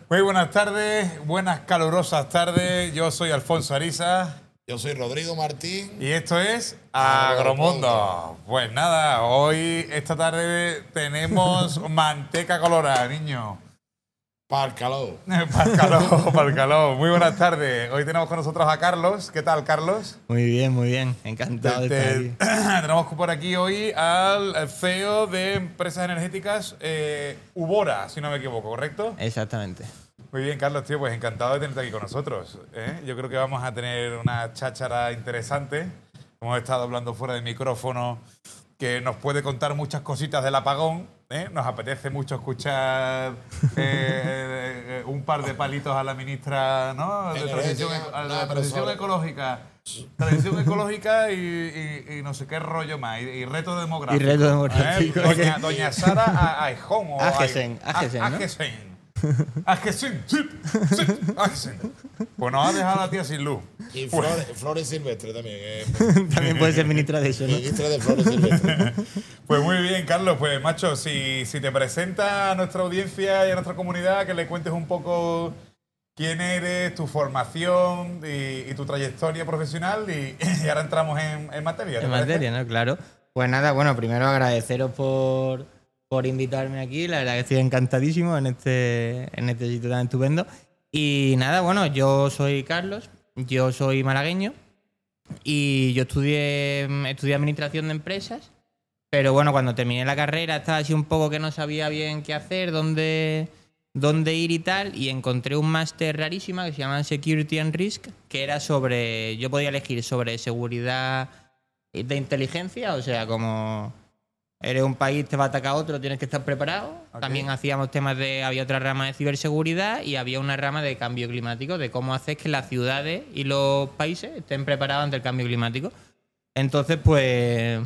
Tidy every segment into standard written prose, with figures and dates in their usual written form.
Muy buenas tardes, buenas calurosas tardes. Yo soy Alfonso Ariza. Yo soy Rodrigo Martín. Y esto es Agromundo. Agromundo. Pues nada, esta tarde tenemos manteca colorada, niño. Para el calor. Para el calor. Muy buenas tardes. Hoy tenemos con nosotros a Carlos. ¿Qué tal, Carlos? Muy bien. Encantado de estar aquí. Tenemos por aquí hoy al CEO de empresas energéticas Ubora, si no me equivoco, ¿correcto? Exactamente. Muy bien, Carlos, tío, pues encantado de tenerte aquí con nosotros. Yo creo que vamos a tener una cháchara interesante. Hemos estado hablando fuera del micrófono, que nos puede contar muchas cositas del apagón. Nos apetece mucho escuchar un par de palitos a la ministra, ¿no? De transición ecológica. Transición ecológica y no sé qué rollo más. Y reto demográfico. Y reto demográfico. Doña Sara Aijón. Agesen, ¿no? Agesen. Pues nos ha dejado a la tía sin luz. Y Flores Silvestre también. También puede ser ministra de eso, ¿no? Ministra de Flores Silvestre. Pues muy bien, Carlos. Pues, macho, si te presenta a nuestra audiencia y a nuestra comunidad, que le cuentes un poco quién eres, tu formación y tu trayectoria profesional y ahora entramos en materia. En materia, ¿no? Claro. Pues nada, bueno, primero agradeceros por invitarme aquí. La verdad que estoy encantadísimo en este sitio tan estupendo. Y nada, bueno, yo soy Carlos, yo soy malagueño y yo estudié administración de empresas, pero bueno, cuando terminé la carrera estaba así un poco que no sabía bien qué hacer, dónde ir y tal, y encontré un máster rarísima que se llama Security and Risk, que era yo podía elegir sobre seguridad de inteligencia, o sea, como eres un país, te va a atacar otro, tienes que estar preparado. Okay. También hacíamos había otra rama de ciberseguridad y había una rama de cambio climático, de cómo hacer que las ciudades y los países estén preparados ante el cambio climático. Entonces, pues,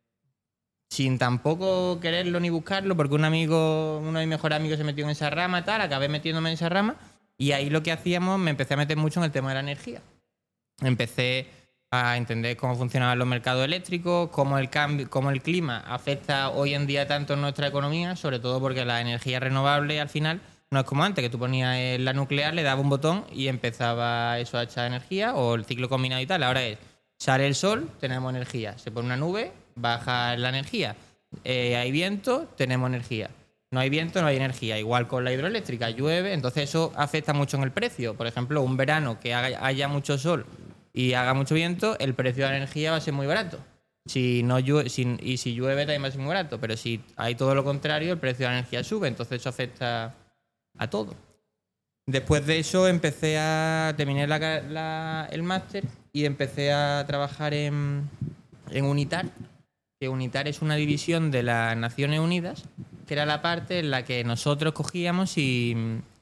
sin tampoco quererlo ni buscarlo, porque uno de mis mejores amigos se metió en esa rama, acabé metiéndome en esa rama y ahí lo que hacíamos, me empecé a meter mucho en el tema de la energía. Empecé a entender cómo funcionaban los mercados eléctricos, cómo el clima afecta hoy en día tanto en nuestra economía, sobre todo porque la energía renovable al final no es como antes, que tú ponías la nuclear, le dabas un botón y empezaba eso a echar energía, o el ciclo combinado y tal. Ahora sale el sol, tenemos energía, se pone una nube, baja la energía, hay viento, tenemos energía. No hay viento, no hay energía. Igual con la hidroeléctrica, llueve, entonces eso afecta mucho en el precio. Por ejemplo, un verano que haya mucho sol y haga mucho viento, el precio de la energía va a ser muy barato. Si llueve también va a ser muy barato, pero si hay todo lo contrario, el precio de la energía sube, entonces eso afecta a todo. Después de eso terminé el máster y empecé a trabajar en UNITAR, que UNITAR es una división de las Naciones Unidas, que era la parte en la que nosotros cogíamos y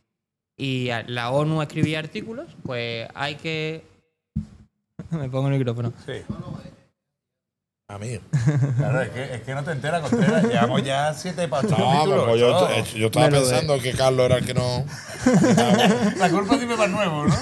la ONU escribía artículos, pues hay que... Me pongo el micrófono. Sí. Amigo. Claro, es que no te enteras, Contreras. Llevamos ya 7 capítulos. No, pues yo estaba pensando que Carlos era el que no... La culpa tiene más nuevo, ¿no?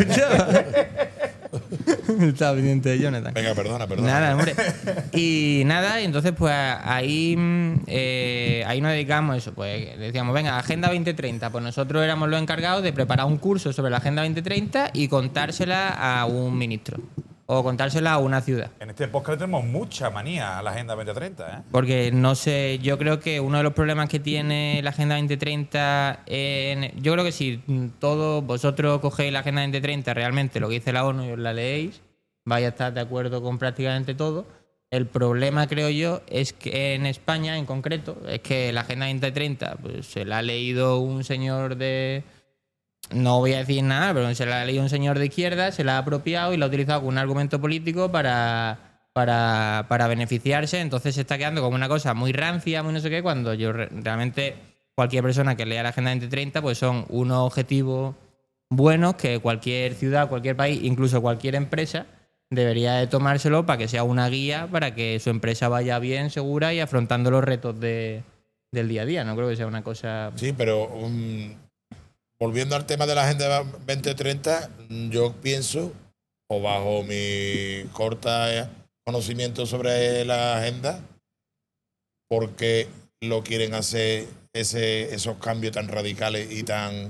Estaba pendiente de Jonathan. Venga, perdona. Nada, hombre. Y entonces pues ahí nos dedicamos a eso. Pues decíamos, venga, Agenda 2030. Pues nosotros éramos los encargados de preparar un curso sobre la Agenda 2030 y contársela a un ministro. O contársela a una ciudad. En este podcast tenemos mucha manía a la Agenda 2030, ¿eh? Porque no sé, yo creo que uno de los problemas que tiene la Agenda 2030, yo creo que si todos vosotros cogéis la Agenda 2030, realmente lo que dice la ONU y os la leéis, vais a estar de acuerdo con prácticamente todo. El problema, creo yo, es que en España, en concreto, es que la Agenda 2030 pues, se la ha leído un señor de... No voy a decir nada, pero se la ha leído un señor de izquierda, se la ha apropiado y la ha utilizado como un argumento político para beneficiarse. Entonces se está quedando como una cosa muy rancia, muy no sé qué, cuando realmente cualquier persona que lea la Agenda 2030 pues son unos objetivos buenos que cualquier ciudad, cualquier país, incluso cualquier empresa debería de tomárselo para que sea una guía para que su empresa vaya bien, segura y afrontando los retos del día a día. No creo que sea una cosa... Sí, pero... volviendo al tema de la Agenda 2030, yo pienso, o bajo mi corta conocimiento sobre la agenda, porque lo quieren hacer esos cambios tan radicales y tan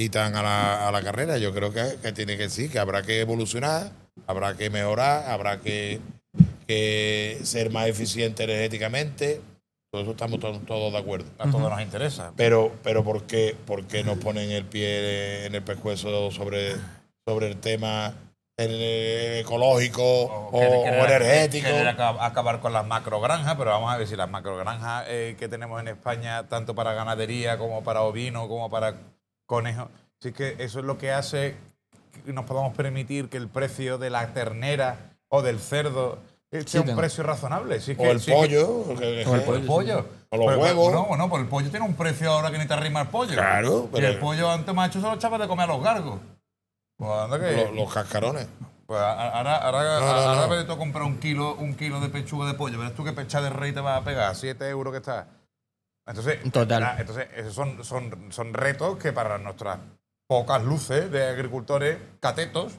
a la carrera. Yo creo que tiene que sí, que habrá que evolucionar, habrá que mejorar, habrá que ser más eficiente energéticamente. Todo eso estamos todos de acuerdo. A todos nos interesa. Pero ¿por qué nos ponen el pie en el pescuezo sobre el tema ecológico o energético? Querer acabar con las macrogranjas, pero vamos a ver si las macrogranjas que tenemos en España, tanto para ganadería como para ovino, como para conejos, sí que eso es lo que hace que nos podamos permitir que el precio de la ternera o del cerdo sea un precio razonable. Sí, o el pollo. O el pollo. O los huevos. No, pues el pollo tiene un precio ahora que ni te arrima el pollo. Claro. Y el pollo antes, macho, se lo echaba de comer a los gargos. Pues anda que... Los cascarones. Pues ahora ves tú a comprar un kilo de pechuga de pollo. Verás tú qué pecha de rey te vas a pegar, 7 euros que está. Entonces, Total. Entonces esos son retos que para nuestras pocas luces de agricultores catetos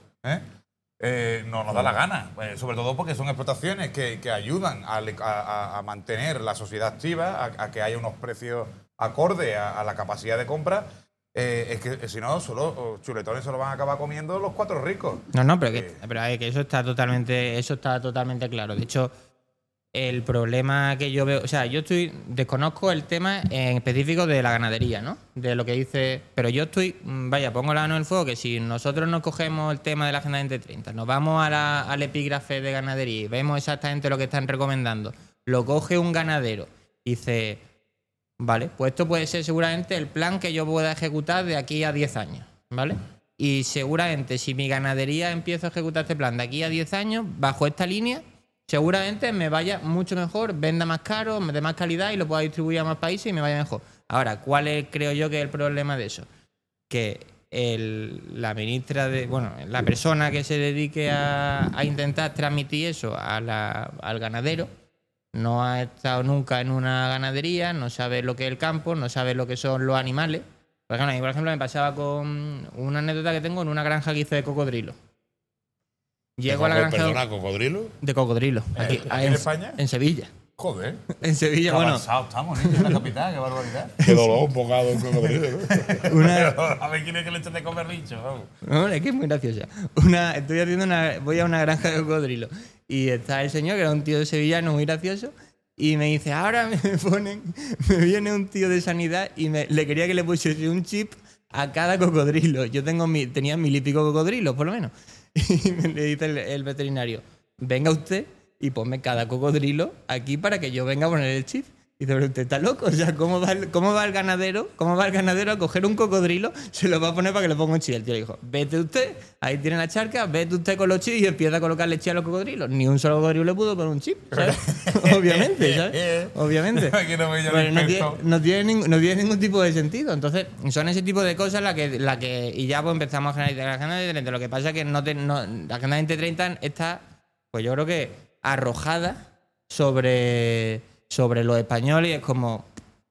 no nos da la gana. Sobre todo porque son explotaciones que ayudan a mantener la sociedad activa, a que haya unos precios acordes a la capacidad de compra. Es que si no, solo chuletones se lo van a acabar comiendo los 4 ricos. No, pero que eso está totalmente claro. De hecho, el problema que yo veo, o sea, desconozco el tema en específico de la ganadería, ¿no? De lo que dice, pero yo pongo la mano en el fuego que si nosotros nos cogemos el tema de la Agenda 2030, nos vamos al epígrafe de ganadería y vemos exactamente lo que están recomendando, lo coge un ganadero y dice, vale, pues esto puede ser seguramente el plan que yo pueda ejecutar de aquí a 10 años, ¿vale? Y seguramente si mi ganadería empiezo a ejecutar este plan de aquí a 10 años, bajo esta línea, seguramente me vaya mucho mejor, venda más caro, de más calidad y lo pueda distribuir a más países y me vaya mejor. Ahora, ¿cuál creo yo que es el problema de eso? Que la ministra la persona que se dedique a intentar transmitir eso al ganadero no ha estado nunca en una ganadería, no sabe lo que es el campo, no sabe lo que son los animales. Por ejemplo, me pasaba con una anécdota que tengo en una granja que hice de cocodrilo. Llego a la granja. ¿Perdona, cocodrilo? De cocodrilo. ¿Aquí en España? En Sevilla. Joder. En Sevilla, Qué avanzados estamos, niños, en la capital, qué barbaridad. Qué dolor, un bocado de cocodrilo. Pero, a ver quién es que le echa de comer bicho. No, es que es muy graciosa. Voy a una granja de cocodrilo y está el señor, que era un tío de sevillano muy gracioso, y me dice, ahora me viene un tío de sanidad y le quería que le pusiese un chip a cada cocodrilo. Yo tenía 1000 y pico cocodrilos, por lo menos. Y le dice el veterinario, venga usted y ponme cada cocodrilo aquí para que yo venga a poner el chip. Y dice, pero usted está loco, o sea, ¿cómo va el ganadero a coger un cocodrilo, se lo va a poner para que le ponga un chip? El tío le dijo, vete usted, ahí tiene la charca, vete usted con los chips y empieza a colocarle chip a los cocodrilos. Ni un solo cocodrilo le pudo poner un chip, ¿sabes? Obviamente, ¿sabes? Obviamente. No tiene ningún tipo de sentido. Entonces, son ese tipo de cosas la que y ya pues empezamos a generar la Agenda 2030. Lo que pasa es que la Agenda 2030 está, pues yo creo que arrojada sobre los españoles y es como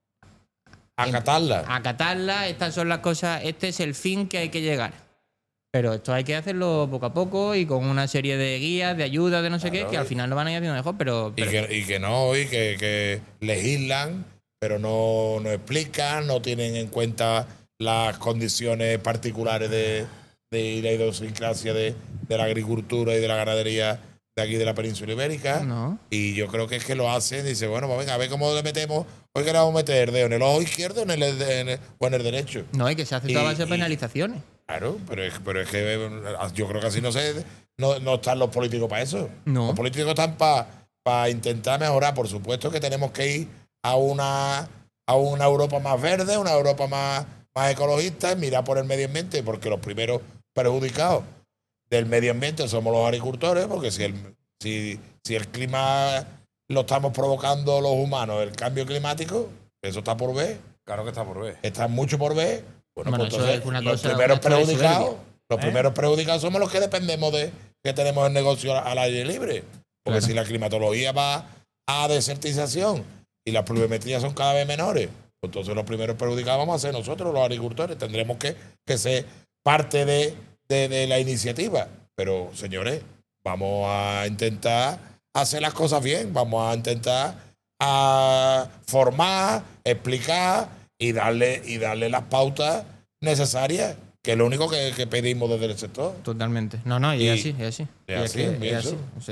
acatarla, estas son las cosas, este es el fin que hay que llegar. Pero esto hay que hacerlo poco a poco y con una serie de guías, de ayudas, de no sé qué, que al final lo van a ir haciendo mejor, pero... Y que legislan, pero no explican, no tienen en cuenta las condiciones particulares de la idiosincrasia de la agricultura y de la ganadería de aquí de la península ibérica. No. Y yo creo que es que lo hacen y dicen, bueno, pues venga, a ver cómo le metemos. Hoy que le vamos a meter el dedo en el ojo izquierdo o en el derecho. No, y que se hace toda base de penalizaciones. Claro, pero es que yo creo que así no están los políticos para eso. No. Los políticos están para intentar mejorar. Por supuesto que tenemos que ir a una Europa más verde, una Europa más ecologista, mirar por el medio ambiente, porque los primeros perjudicados del medio ambiente somos los agricultores, porque si el clima lo estamos provocando los humanos, el cambio climático, eso está por ver. Claro que está por ver. Está mucho por ver. Bueno, pues entonces, los primeros perjudicados somos los que dependemos de que tenemos el negocio al aire libre. Porque si la climatología va a desertización y las pluviometrías son cada vez menores, pues entonces los primeros perjudicados vamos a ser nosotros, los agricultores. Tendremos que ser parte de la iniciativa. Pero, señores, vamos a intentar hacer las cosas bien. Vamos a intentar formar, explicar y darle las pautas necesarias, que es lo único que pedimos desde el sector. Totalmente. No, y es así. Es así.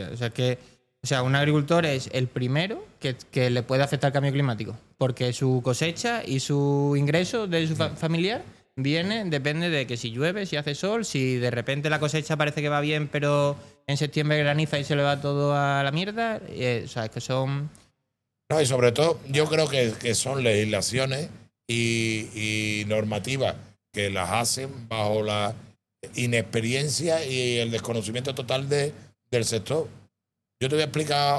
O sea, un agricultor es el primero que le puede afectar el cambio climático, porque su cosecha y su ingreso de su familiar depende de que si llueve, si hace sol, si de repente la cosecha parece que va bien, pero en septiembre graniza y se le va todo a la mierda. O sea, es que son... No, y sobre todo yo creo que son legislaciones y normativas que las hacen bajo la inexperiencia y el desconocimiento total del sector. Yo te voy a explicar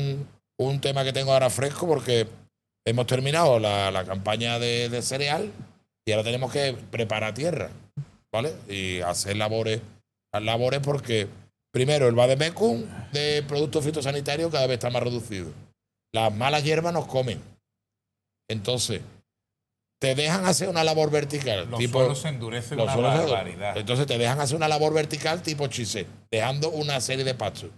un tema que tengo ahora fresco, porque hemos terminado la campaña de cereal y ahora tenemos que preparar tierra, ¿vale? Y hacer labores porque, primero, el vademecum de productos fitosanitarios cada vez está más reducido. Las malas hierbas nos comen. Entonces, te dejan hacer una labor vertical. Los suelos se endurecen una barbaridad. Entonces, te dejan hacer una labor vertical tipo chisé, dejando una serie de pastos.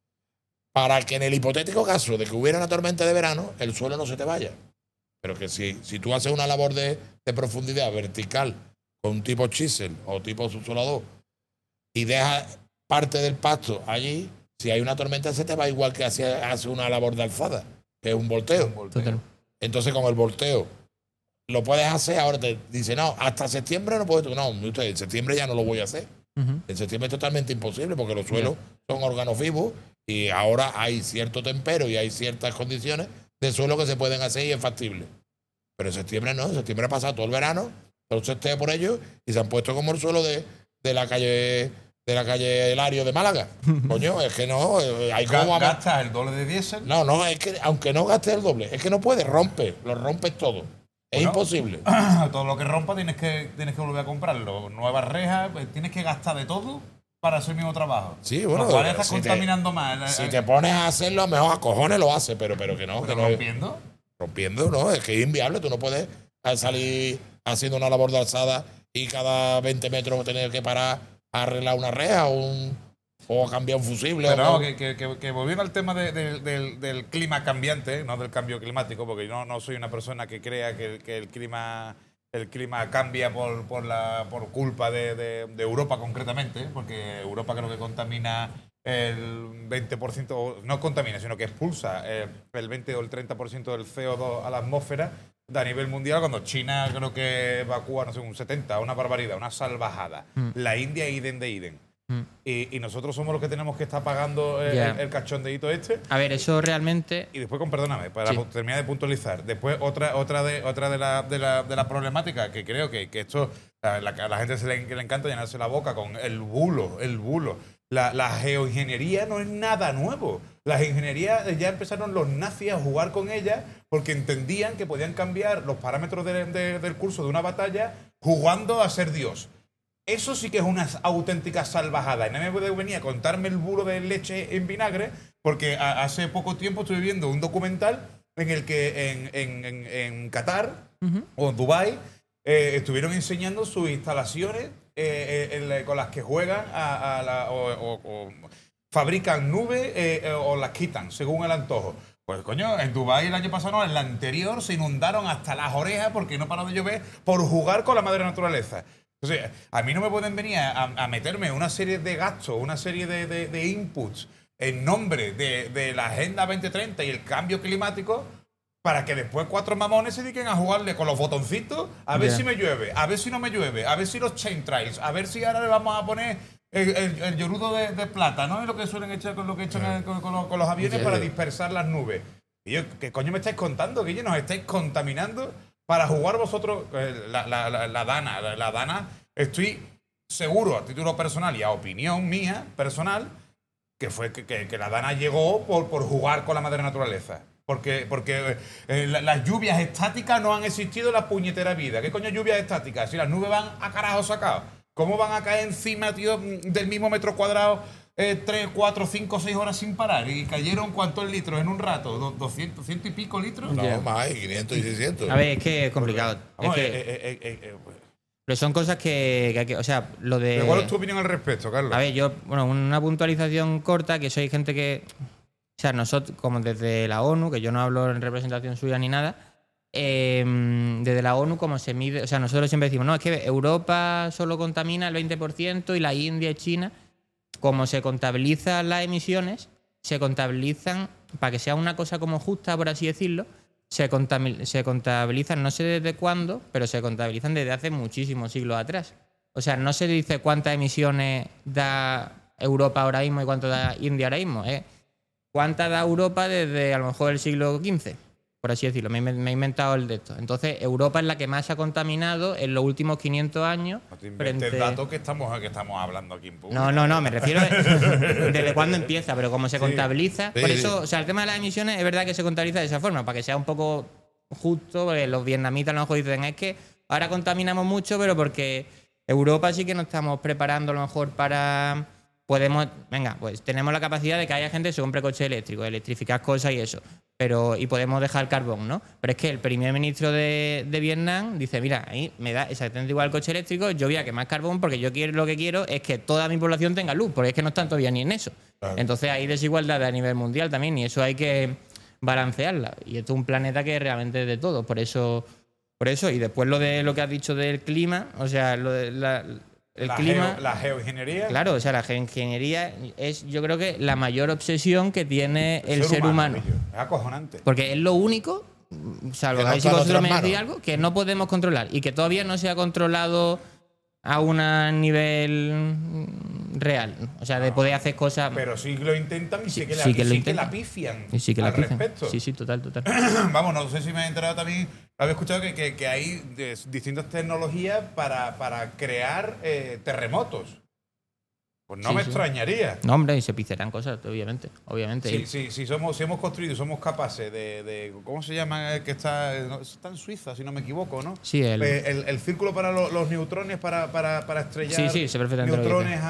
Para que en el hipotético caso de que hubiera una tormenta de verano, el suelo no se te vaya. Pero que si tú haces una labor de profundidad vertical con un tipo chisel o tipo subsolador y dejas parte del pasto allí, si hay una tormenta se te va, igual que hace una labor de alzada, que es un volteo. Entonces, con el volteo lo puedes hacer. Ahora te dice, no, hasta septiembre no puedes. No, usted, en septiembre ya no lo voy a hacer. En septiembre es totalmente imposible, porque los suelos son órganos vivos y ahora hay cierto tempero y hay ciertas condiciones de suelo que se pueden hacer y es factible. Pero en septiembre no, en septiembre ha pasado todo el verano, todo el cesteo por ellos y se han puesto como el suelo de la calle Hilario de Málaga. Coño, es que no, hay como... ¿Gastas el doble de diésel? No, es que aunque no gastes el doble, es que no puedes, lo rompes todo. Es imposible. Todo lo que rompa tienes que volver a comprarlo. Nuevas rejas, tienes que gastar de todo para hacer el mismo trabajo. Sí, bueno. Lo cual estás contaminando más. Si te pones a hacerlo, a lo mejor a cojones lo haces, pero que no. ¿Pero rompiendo? Rompiendo, no, es que es inviable. Tú no puedes salir haciendo una labor de alzada y cada 20 metros tener que parar a arreglar una reja o a cambiar un fusible. Pero que volviendo al tema del clima cambiante, no del cambio climático, porque yo no soy una persona que crea que el clima cambia por culpa de Europa concretamente, porque Europa creo que contamina el 20%, no contamina, sino que expulsa el 20 o el 30% del CO2 a la atmósfera a nivel mundial, cuando China creo que evacúa, no sé, un 70, una barbaridad, una salvajada. La India, idem de idem. Y nosotros somos los que tenemos que estar pagando el cachondeíto este. A ver, eso realmente... Y después, perdóname, para terminar de puntualizar, después otra de la problemática, que creo que esto a la gente le encanta llenarse la boca con el bulo. La geoingeniería no es nada nuevo. La ingeniería ya empezaron los nazis a jugar con ella porque entendían que podían cambiar los parámetros del curso de una batalla jugando a ser Dios. Eso sí que es una auténtica salvajada. Y no me puede venir a contarme el bulo de leche en vinagre, porque hace poco tiempo estuve viendo un documental en el que en Qatar o en Dubái estuvieron enseñando sus instalaciones con las que juegan o fabrican nubes o las quitan, según el antojo. Pues coño, en Dubái el año pasado, no, en el anterior, se inundaron hasta las orejas porque no paró de llover por jugar con la madre naturaleza. Entonces, a mí no me pueden venir a meterme una serie de gastos, una serie de inputs en nombre de la Agenda 2030 y el cambio climático para que después 4 mamones se dediquen a jugarle con los botoncitos a ver si me llueve, a ver si no me llueve, a ver si los chain trails, a ver si ahora le vamos a poner el yorudo de plata, ¿no? Es lo que suelen echar con lo que echan con los aviones para dispersar las nubes. Y yo, ¿qué coño me estáis contando? ¿Que nos estáis contaminando para jugar vosotros la Dana? Estoy seguro, a título personal y a opinión mía personal, que fue que la Dana llegó por jugar con la madre naturaleza. Porque las lluvias estáticas no han existido en la puñetera vida. ¿Qué coño lluvias estáticas? Si las nubes van a carajo sacados. ¿Cómo van a caer encima, tío, del mismo metro cuadrado 3, 4, 5, 6 horas sin parar? ¿Y cayeron cuántos litros en un rato? ¿200 y pico litros? No, más, 500 y 600. A ver, es que es complicado. Vamos, pero son cosas que o sea, lo de... ¿Cuál es tu opinión al respecto, Carlos? A ver, una puntualización corta, que soy gente que... O sea, nosotros, como desde la ONU, que yo no hablo en representación suya ni nada, desde la ONU, como se mide. O sea, nosotros siempre decimos, no, es que Europa solo contamina el 20% y la India y China, como se contabilizan las emisiones, se contabilizan, para que sea una cosa como justa, por así decirlo, se contabilizan, no sé desde cuándo, pero se contabilizan desde hace muchísimos siglos atrás. O sea, no se dice cuántas emisiones da Europa ahora mismo y cuánto da India ahora mismo. ¿Cuánta da Europa desde a lo mejor el siglo XV? Por así decirlo, me he inventado el de esto. Entonces, Europa es la que más se ha contaminado en los últimos 500 años. No te inventes el dato que estamos hablando aquí en público. No, me refiero desde cuándo empieza, pero como se contabiliza. Por eso, o sea, el tema de las emisiones es verdad que se contabiliza de esa forma, para que sea un poco justo, porque los vietnamitas a lo mejor dicen, es que ahora contaminamos mucho, pero porque Europa sí que nos estamos preparando a lo mejor para... pues tenemos la capacidad de que haya gente que se compre coches eléctricos, electrificar cosas y eso. Y podemos dejar el carbón, ¿no? Pero es que el primer ministro de Vietnam dice, mira, ahí me da exactamente igual el coche eléctrico, yo voy a quemar carbón porque lo que quiero es que toda mi población tenga luz, porque es que no están todavía ni en eso. Claro. Entonces hay desigualdad a nivel mundial también y eso hay que balancearla. Y esto es un planeta que realmente es de todos, por eso. Y después lo que has dicho del clima, o sea, lo de la geoingeniería. Claro, o sea, la geoingeniería es, yo creo que la mayor obsesión que tiene el ser humano. Es acojonante. Porque es lo único, salvo a ver si vosotros me decís algo, que no podemos controlar y que todavía no se ha controlado a un nivel real. O sea, de poder hacer cosas. Pero sí lo intentan y sí que la pifian. Y sí que la pifian. Respecto. Sí, total. Vamos, no sé si me he enterado también. Había escuchado que hay distintas tecnologías para crear terremotos. Pues no me extrañaría. No, hombre, y se pincharán cosas, obviamente. Si hemos construido, somos capaces de ¿cómo se llama? Que está en Suiza, si no me equivoco, ¿no? Sí, el círculo para los neutrones para estrellar sí, perfectamente neutrones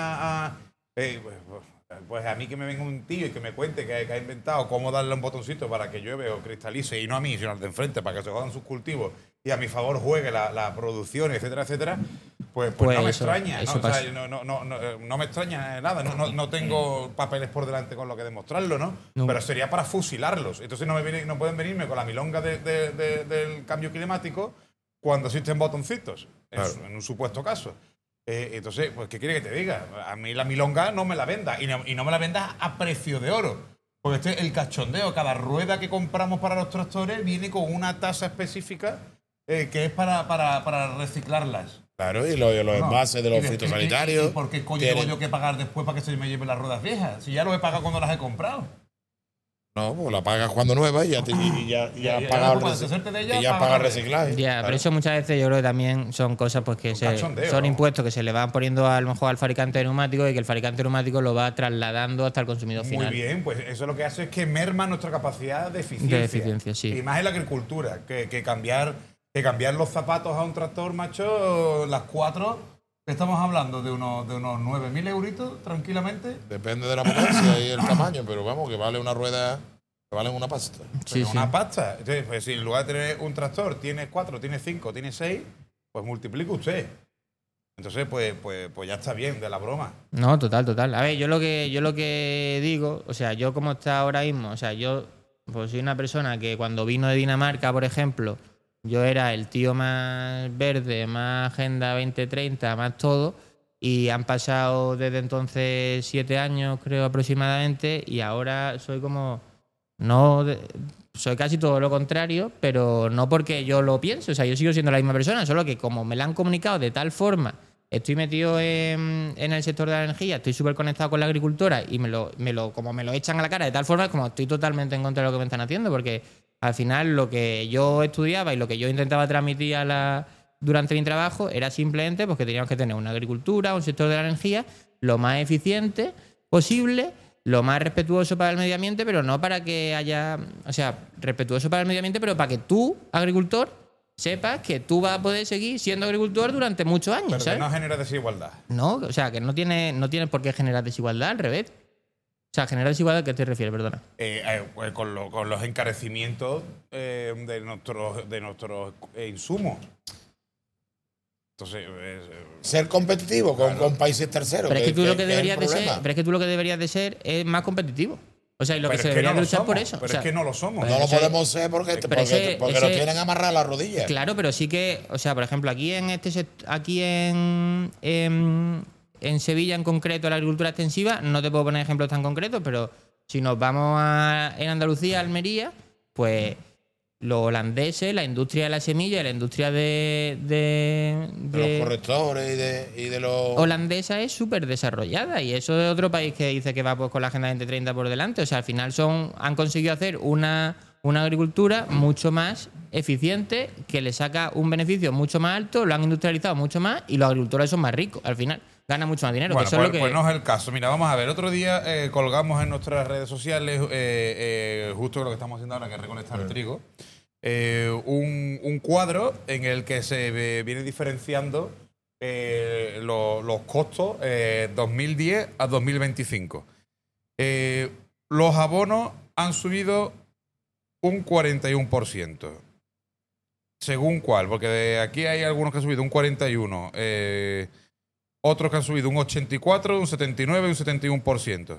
pues a mí que me venga un tío y que me cuente que ha inventado cómo darle un botoncito para que llueve o cristalice, y no a mí, sino al de enfrente, para que se jodan sus cultivos y a mi favor juegue la producción, etcétera, pues no me extraña. ¿no? O sea, no me extraña nada. No tengo papeles por delante con lo que demostrarlo, ¿no? Pero sería para fusilarlos. Entonces no pueden venirme con la milonga del cambio climático cuando existen botoncitos, claro, en un supuesto caso. Entonces, pues, ¿qué quiere que te diga? A mí la milonga no me la venda. Y no me la vendas a precio de oro. Porque el cachondeo, cada rueda que compramos para los tractores viene con una tasa específica que es para reciclarlas. Claro, y los envases de los fitosanitarios. ¿Y por qué coño tengo yo que pagar después para que se me lleven las ruedas viejas? Si ya lo he pagado cuando las he comprado. No, pues la pagas cuando nueva y ya has pagado el reciclaje. Ya, claro. Pero eso muchas veces yo creo que también son cosas pues que son impuestos que se le van poniendo a lo mejor al fabricante de neumáticos y que el fabricante de neumáticos lo va trasladando hasta el consumidor final. Muy bien, pues eso lo que hace es que merma nuestra capacidad de eficiencia. De eficiencia, sí. Y más en la agricultura, que cambiar los zapatos a un tractor, macho, las 4... Estamos hablando de unos 9.000 euritos, tranquilamente. Depende de la potencia y el tamaño, pero vamos, que vale una rueda, que vale una pasta. Sí. Una pasta. Entonces, pues, si en lugar de tener un tractor, tiene 4, tiene 5, tiene 6, pues multiplica usted. Entonces, pues ya está bien de la broma. No, total. A ver, yo lo que digo, o sea, yo como está ahora mismo, o sea, yo pues soy una persona que cuando vino de Dinamarca, por ejemplo, yo era el tío más verde, más Agenda 2030, más todo, y han pasado desde entonces 7 años, creo, aproximadamente, y ahora soy soy casi todo lo contrario, pero no porque yo lo piense, o sea, yo sigo siendo la misma persona, solo que como me la han comunicado de tal forma, estoy metido en el sector de la energía, estoy súper conectado con la agricultura y como me lo echan a la cara de tal forma, es como estoy totalmente en contra de lo que me están haciendo, porque al final lo que yo estudiaba y lo que yo intentaba transmitir durante mi trabajo era simplemente pues, que teníamos que tener una agricultura, un sector de la energía lo más eficiente posible, lo más respetuoso para el medio ambiente, pero no para que haya... O sea, respetuoso para el medio ambiente, pero para que tú, agricultor, sepas que tú vas a poder seguir siendo agricultor durante muchos años, pero ¿sabes? Que no genera desigualdad. No, o sea, que no tiene por qué generar desigualdad, al revés. O sea, generar desigualdad, ¿a qué te refieres? Perdona. Pues con los encarecimientos de nuestros insumos. Entonces, ser competitivo con países terceros. Pero es que tú lo que deberías de ser es más competitivo. O sea, y lo que se debería luchar por eso. Pero es que no lo somos. No lo podemos ser porque nos tienen amarrar las rodillas. Claro, pero sí que, o sea, por ejemplo, aquí en Sevilla en concreto, la agricultura extensiva, no te puedo poner ejemplos tan concretos, pero si nos vamos en Andalucía, Almería, pues los holandeses, la industria de la semilla, la industria de los correctores y de los... holandesa es súper desarrollada, y eso es otro país que dice que va pues con la Agenda 2030 por delante. O sea, al final han conseguido hacer una agricultura mucho más eficiente, que le saca un beneficio mucho más alto, lo han industrializado mucho más y los agricultores son más ricos. Al final ganan mucho más dinero. Bueno, que pues, pues no es el caso. Mira, vamos a ver. Otro día colgamos en nuestras redes sociales justo lo que estamos haciendo ahora, que es recolectar el trigo. Un cuadro en el que se viene diferenciando los costos 2010 a 2025. Los abonos han subido un 41%. ¿Según cuál? Porque aquí hay algunos que han subido un 41%, otros que han subido un 84%, un 79% y un 71%.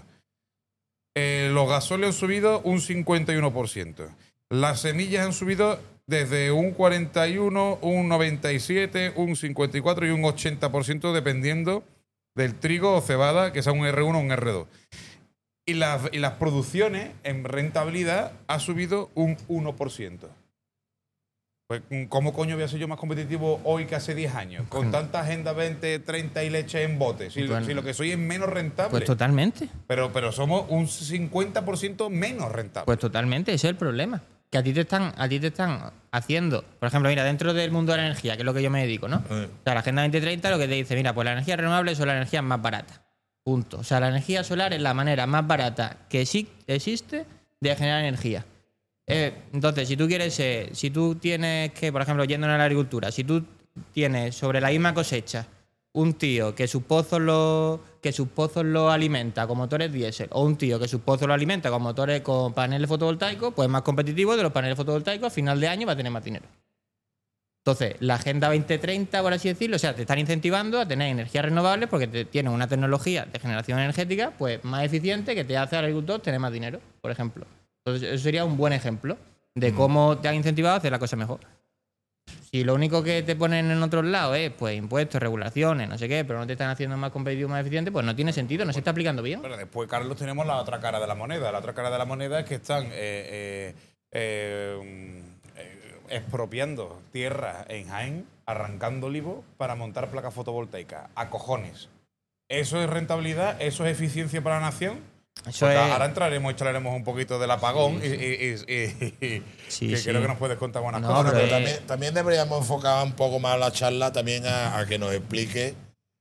Los gasóleos han subido un 51%. Las semillas han subido desde un 41%, un 97%, un 54% y un 80%, dependiendo del trigo o cebada, que sea un R1 o un R2. Y las producciones en rentabilidad ha subido un 1%. Pues, ¿cómo coño voy a ser yo más competitivo hoy que hace 10 años? Con tanta Agenda 2030 y leche en bote. Si lo que soy es menos rentable. Pues totalmente. Pero somos un 50% menos rentable. Pues totalmente, ese es el problema. Que a ti te están haciendo, por ejemplo, mira, dentro del mundo de la energía, que es lo que yo me dedico, ¿no? O sea, la Agenda 2030 lo que te dice, mira, pues la energía renovable son las energías más baratas. Punto. O sea, la energía solar es la manera más barata que existe de generar energía. Entonces, si tú tienes que, por ejemplo, yendo a la agricultura, si tú tienes sobre la misma cosecha un tío que sus pozos lo alimenta con motores diésel, o un tío que sus pozos lo alimenta con motores con paneles fotovoltaicos, pues es más competitivo de los paneles fotovoltaicos, a final de año va a tener más dinero. Entonces, la Agenda 2030, por así decirlo, o sea, te están incentivando a tener energías renovables porque tienes una tecnología de generación energética pues más eficiente que te hace al agricultor tener más dinero, por ejemplo. Entonces, eso sería un buen ejemplo de cómo te han incentivado a hacer la cosa mejor. Si lo único que te ponen en otros lados es pues impuestos, regulaciones, no sé qué, pero no te están haciendo más competitivo, más eficiente, pues no tiene sentido, no se está aplicando bien. Pero después, Carlos, tenemos la otra cara de la moneda. La otra cara de la moneda es que están expropiando tierras en Jaén, arrancando olivos para montar placas fotovoltaicas. A cojones. ¿Eso es rentabilidad? ¿Eso es eficiencia para la nación? Ahora charlaremos un poquito del apagón y creo que nos puedes contar buenas cosas. Pero también deberíamos enfocar un poco más la charla también a que nos explique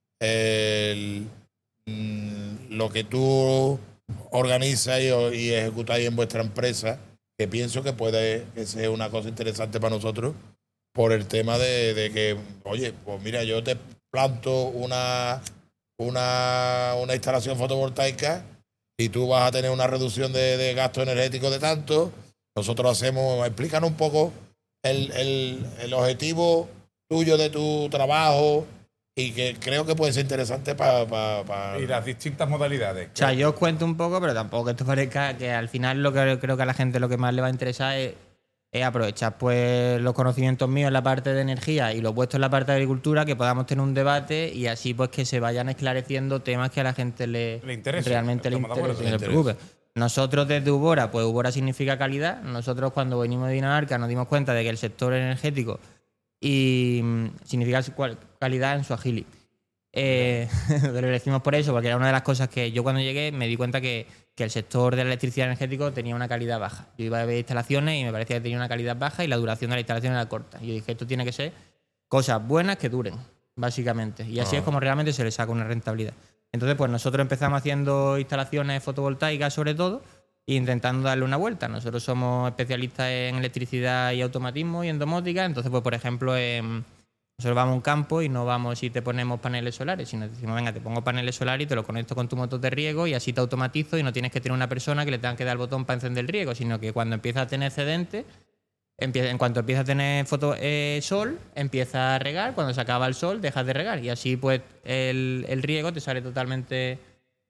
lo que tú organizas y ejecutas en vuestra empresa, que pienso que puede que sea una cosa interesante para nosotros por el tema de que, oye, pues mira, yo te planto una instalación fotovoltaica y tú vas a tener una reducción de gasto energético de tanto. Nosotros hacemos, explícanos un poco el objetivo tuyo de tu trabajo, y que creo que puede ser interesante para... Y las distintas modalidades. O sea, yo os cuento un poco, pero tampoco que esto parezca que al final lo que creo que a la gente lo que más le va a interesar es aprovechar pues los conocimientos míos en la parte de energía y los vuestros en la parte de agricultura, que podamos tener un debate y así pues que se vayan esclareciendo temas que a la gente realmente le interesen y le preocupe. Nosotros desde Ubora, pues Ubora significa calidad. Nosotros cuando venimos de Dinamarca nos dimos cuenta de que el sector energético significa calidad en suajili. Lo decimos por eso, porque era una de las cosas que yo cuando llegué me di cuenta que el sector de la electricidad energético tenía una calidad baja. Yo iba a ver instalaciones y me parecía que tenía una calidad baja y la duración de la instalación era corta. Y yo dije, esto tiene que ser cosas buenas que duren, básicamente. Y así es como realmente se le saca una rentabilidad. Entonces, pues nosotros empezamos haciendo instalaciones fotovoltaicas sobre todo e intentando darle una vuelta. Nosotros somos especialistas en electricidad y automatismo y en domótica. Entonces, pues por ejemplo, nosotros vamos a un campo y no vamos y te ponemos paneles solares, sino decimos, venga, te pongo paneles solares y te lo conecto con tu motor de riego y así te automatizo y no tienes que tener una persona que le tenga que dar el botón para encender el riego, sino que cuando empieza a tener excedente, en cuanto empieza a tener sol, empieza a regar, cuando se acaba el sol dejas de regar y así pues el riego te sale totalmente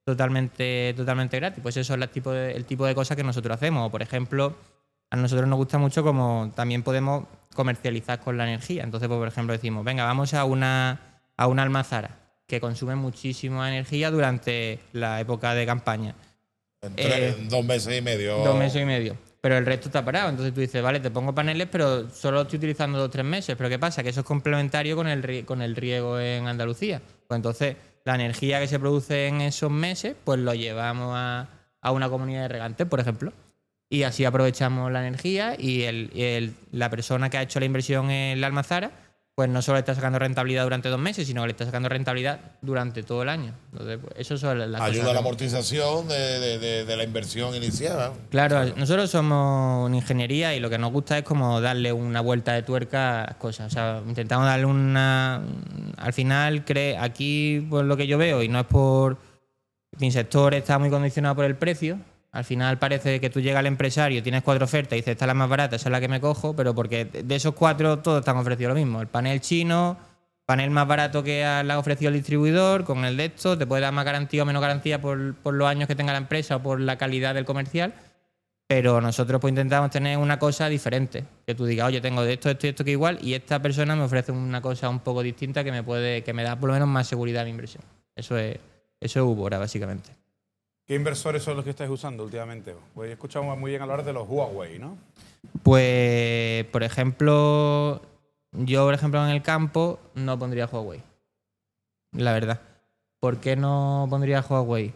totalmente gratis. Pues eso es el tipo de cosas que nosotros hacemos. O, por ejemplo, a nosotros nos gusta mucho como también podemos comercializar con la energía. Entonces, pues, por ejemplo, decimos, venga, vamos a una almazara que consume muchísima energía durante la época de campaña. 2 meses y medio. 2 meses y medio. Pero el resto está parado. Entonces tú dices, vale, te pongo paneles, pero solo estoy utilizando 2 o 3 meses. Pero ¿qué pasa? Que eso es complementario con el riego en Andalucía. Pues entonces la energía que se produce en esos meses, pues lo llevamos a una comunidad de regantes, por ejemplo. Y así aprovechamos la energía y la persona que ha hecho la inversión en la almazara, pues no solo está sacando rentabilidad durante 2 meses, sino que le está sacando rentabilidad durante todo el año. Entonces, pues, eso son las ayuda a la amortización de la inversión iniciada. Claro, nosotros somos una ingeniería y lo que nos gusta es como darle una vuelta de tuerca a las cosas. O sea, intentamos darle una... Al final, aquí, pues lo que yo veo, y no es por... Mi sector está muy condicionado por el precio. Al final parece que tú llegas al empresario, tienes 4 ofertas y dices, esta es la más barata, esa es la que me cojo, pero porque de esos 4 todos están ofrecidos lo mismo. El panel chino, panel más barato que le ha ofrecido el distribuidor, con el de esto, te puede dar más garantía o menos garantía por los años que tenga la empresa o por la calidad del comercial, pero nosotros pues intentamos tener una cosa diferente, que tú digas, oye, tengo de esto, esto y esto que igual, y esta persona me ofrece una cosa un poco distinta que me da por lo menos más seguridad a mi inversión. Eso es Ubora, básicamente. ¿Qué inversores son los que estáis usando últimamente? Pues he escuchado muy bien hablar de los Huawei, ¿no? Pues, por ejemplo, yo, por ejemplo, en el campo no pondría Huawei. La verdad. ¿Por qué no pondría Huawei?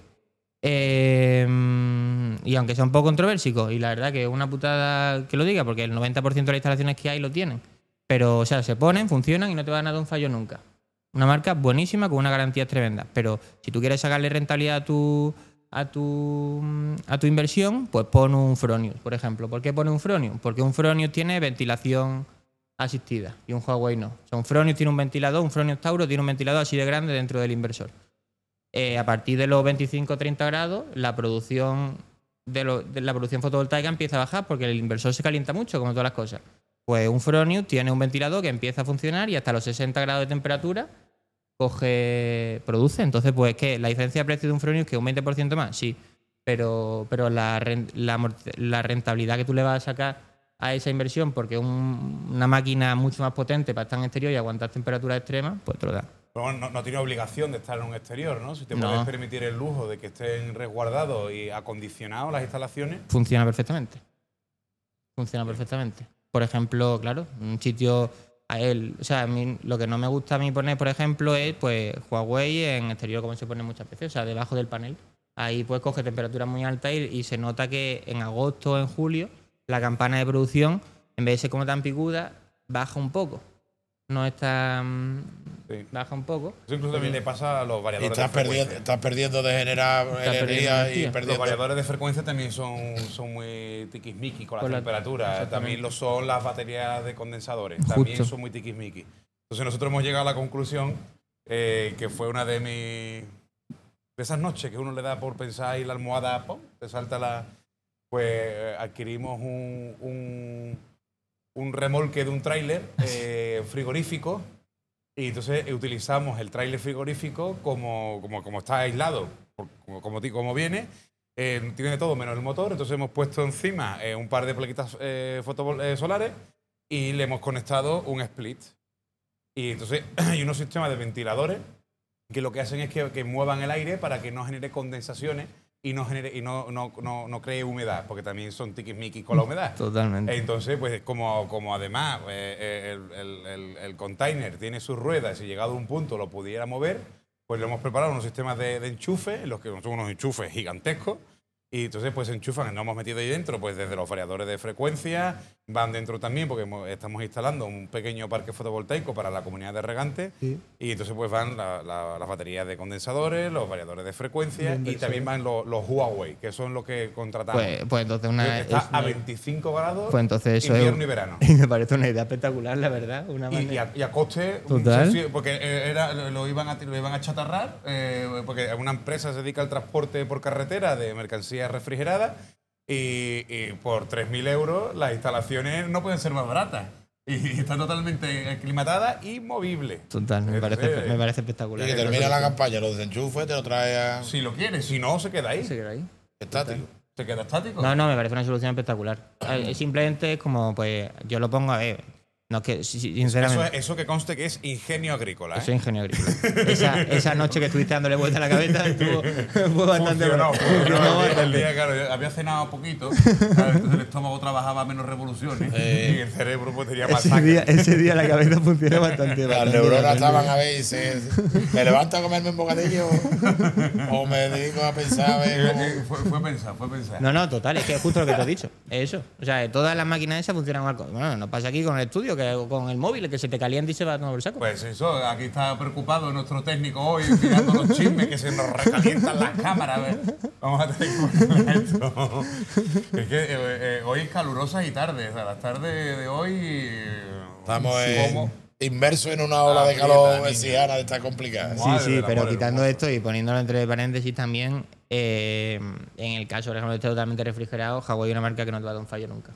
Y aunque sea un poco controversico, y la verdad que es una putada que lo diga, porque el 90% de las instalaciones que hay lo tienen. Pero, o sea, se ponen, funcionan y no te van a dar un fallo nunca. Una marca buenísima con una garantía tremenda. Pero si tú quieres sacarle rentabilidad a tu inversión, pues pon un Fronius, por ejemplo. ¿Por qué pone un Fronius? Porque un Fronius tiene ventilación asistida y un Huawei no. O sea, un Fronius tiene un ventilador, un Fronius Tauro tiene un ventilador así de grande dentro del inversor. A partir de los 25-30 grados, la producción fotovoltaica empieza a bajar porque el inversor se calienta mucho, como todas las cosas. Pues un Fronius tiene un ventilador que empieza a funcionar y hasta los 60 grados de temperatura produce. Entonces, pues que la diferencia de precio de un Fronius que un 20% más, sí, pero la rentabilidad que tú le vas a sacar a esa inversión, porque una máquina mucho más potente para estar en exterior y aguantar temperaturas extremas, pues te lo da. Pero no tiene obligación de estar en un exterior, ¿no? Si te puedes permitir el lujo de que estén resguardados y acondicionados las instalaciones. Funciona perfectamente. Por ejemplo, claro, un sitio... o sea, a mí, lo que no me gusta a mí poner, por ejemplo, es pues Huawei en exterior, como se pone muchas veces, o sea, debajo del panel. Ahí pues coge temperaturas muy altas y se nota que en agosto o en julio la campana de producción, en vez de ser como tan picuda, baja un poco. No es tan... Sí. Baja un poco. Eso incluso también le pasa a los variadores de frecuencia. Estás perdiendo de generar energía y perdiendo... Los variadores de frecuencia también son muy tiquismiquis con la temperatura. También lo son las baterías de condensadores. Justo. También son muy tiquismiquis. Entonces nosotros hemos llegado a la conclusión que fue una de esas noches que uno le da por pensar y la almohada, ¡pum!, te salta la... Pues adquirimos un remolque de un tráiler frigorífico. Y entonces utilizamos el tráiler frigorífico como está aislado, como viene, tiene de todo menos el motor. Entonces hemos puesto encima un par de plaquitas solares y le hemos conectado un split. Y entonces hay unos sistemas de ventiladores que lo que hacen es que muevan el aire para que no genere condensaciones y no cree humedad, porque también son tiquismiquis con la humedad. Totalmente. Entonces, pues como además el container tiene sus ruedas y llegado a un punto lo pudiera mover, pues le hemos preparado unos sistemas de enchufe, en los que son unos enchufes gigantescos, y entonces pues enchufan, nos hemos metido ahí dentro, pues desde los variadores de frecuencia, van dentro también, porque estamos instalando un pequeño parque fotovoltaico para la comunidad de regantes, sí. Y entonces pues van las baterías de condensadores, los variadores de frecuencia, y también van los Huawei, que son los que contratamos. Pues entonces está a 25 grados, pues entonces eso invierno y verano. Y me parece una idea espectacular, la verdad. Y a coste... Total. Porque lo iban a chatarrar, porque una empresa se dedica al transporte por carretera de mercancías refrigeradas, y por 3.000 euros las instalaciones no pueden ser más baratas. Y está totalmente aclimatada y movible. Total, me parece espectacular. Y que termina la campaña, lo desenchufe, te lo trae a... Si lo quieres, si no, se queda ahí. Se queda ahí. Estático. ¿Se queda estático? No, me parece una solución espectacular. Simplemente es como, pues, yo lo pongo a ver. No, que sinceramente. Eso que conste que es ingenio agrícola. Eso es ingenio agrícola. esa noche que estuviste dándole vuelta a la cabeza fue bastante bueno. El día, claro, yo había cenado poquito, claro, entonces el estómago trabajaba a menos revoluciones y el cerebro pues tenía más sangre. Ese día la cabeza funcionó bastante. Las neuronas estaban a ver y me levanto a comerme un bocadillo o me dedico a pensar. Fue pensar. No, total, es que es justo lo que te he dicho. Es eso. O sea, todas las máquinas esas funcionan igual. Bueno, no pasa aquí con el estudio, que con el móvil, que se te calienta y se va a tomar el saco. Pues eso, aquí está preocupado nuestro técnico hoy, mirando los chismes que se nos recalientan las cámaras. A ver, vamos a tener que esto. Es que hoy es calurosas y tardes, o sea, las tardes de hoy... Estamos inmersos en una ola de calor mesiana de esta complicada. Sí, pero quitando esto y poniéndolo entre paréntesis también, en el caso, por ejemplo, de esté totalmente refrigerado, Huawei es una marca que no te va a dar un fallo nunca.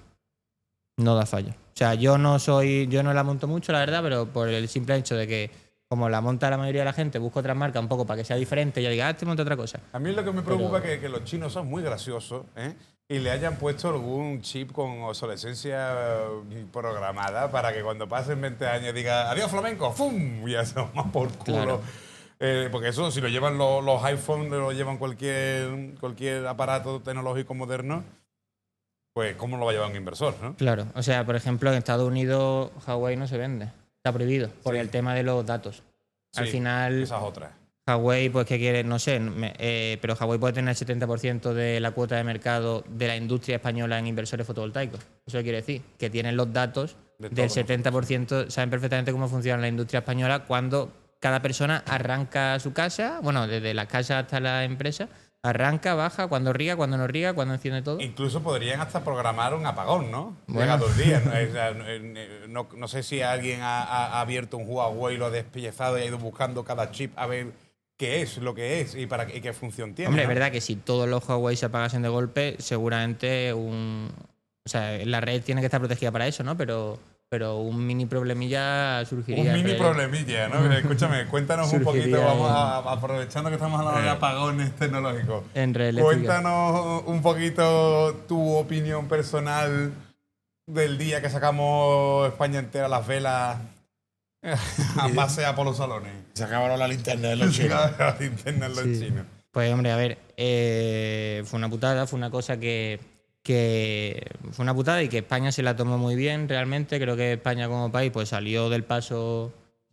No da fallo. O sea, yo no la monto mucho, la verdad, pero por el simple hecho de que, como la monta la mayoría de la gente, busco otras marcas un poco para que sea diferente y yo diga, te monto otra cosa. A mí lo que me preocupa es que los chinos son muy graciosos, ¿eh? Y le hayan puesto algún chip con obsolescencia programada para que cuando pasen 20 años diga, adiós flamenco, ¡fum! Y ya se va por culo. Claro. Porque eso, si lo llevan los iPhones, lo llevan cualquier aparato tecnológico moderno, pues ¿cómo lo va a llevar un inversor, no? Claro. O sea, por ejemplo, en Estados Unidos Huawei no se vende. Está prohibido por el tema de los datos. Al final... Esa es otra. Huawei, pues, ¿qué quiere? No sé, pero Huawei puede tener el 70% de la cuota de mercado de la industria española en inversores fotovoltaicos. Eso quiere decir que tienen los datos del 70%, saben perfectamente cómo funciona la industria española cuando cada persona arranca su casa, bueno, desde la casa hasta la empresa, arranca, baja, cuando riega, cuando no riega, cuando enciende todo. Incluso podrían hasta programar un apagón, ¿no? Bueno. Llega 2 días. No sé si alguien ha abierto un Huawei, lo ha despellezado y ha ido buscando cada chip a ver qué es lo que es y qué función tiene. Hombre, ¿no? es verdad que si todos los Huawei se apagasen de golpe, seguramente o sea, la red tiene que estar protegida para eso, ¿no? Pero un mini problemilla surgiría. Un mini problemilla, ¿no? Escúchame, cuéntanos un poquito, vamos aprovechando que estamos hablando de apagones tecnológicos. Cuéntanos un poquito tu opinión personal del día que sacamos España entera las velas a pasear por los salones. Se acabaron la linterna de los chinos. Pues hombre, a ver, fue una putada, fue una cosa que fue una putada y que España se la tomó muy bien realmente. Creo que España como país pues salió del paso.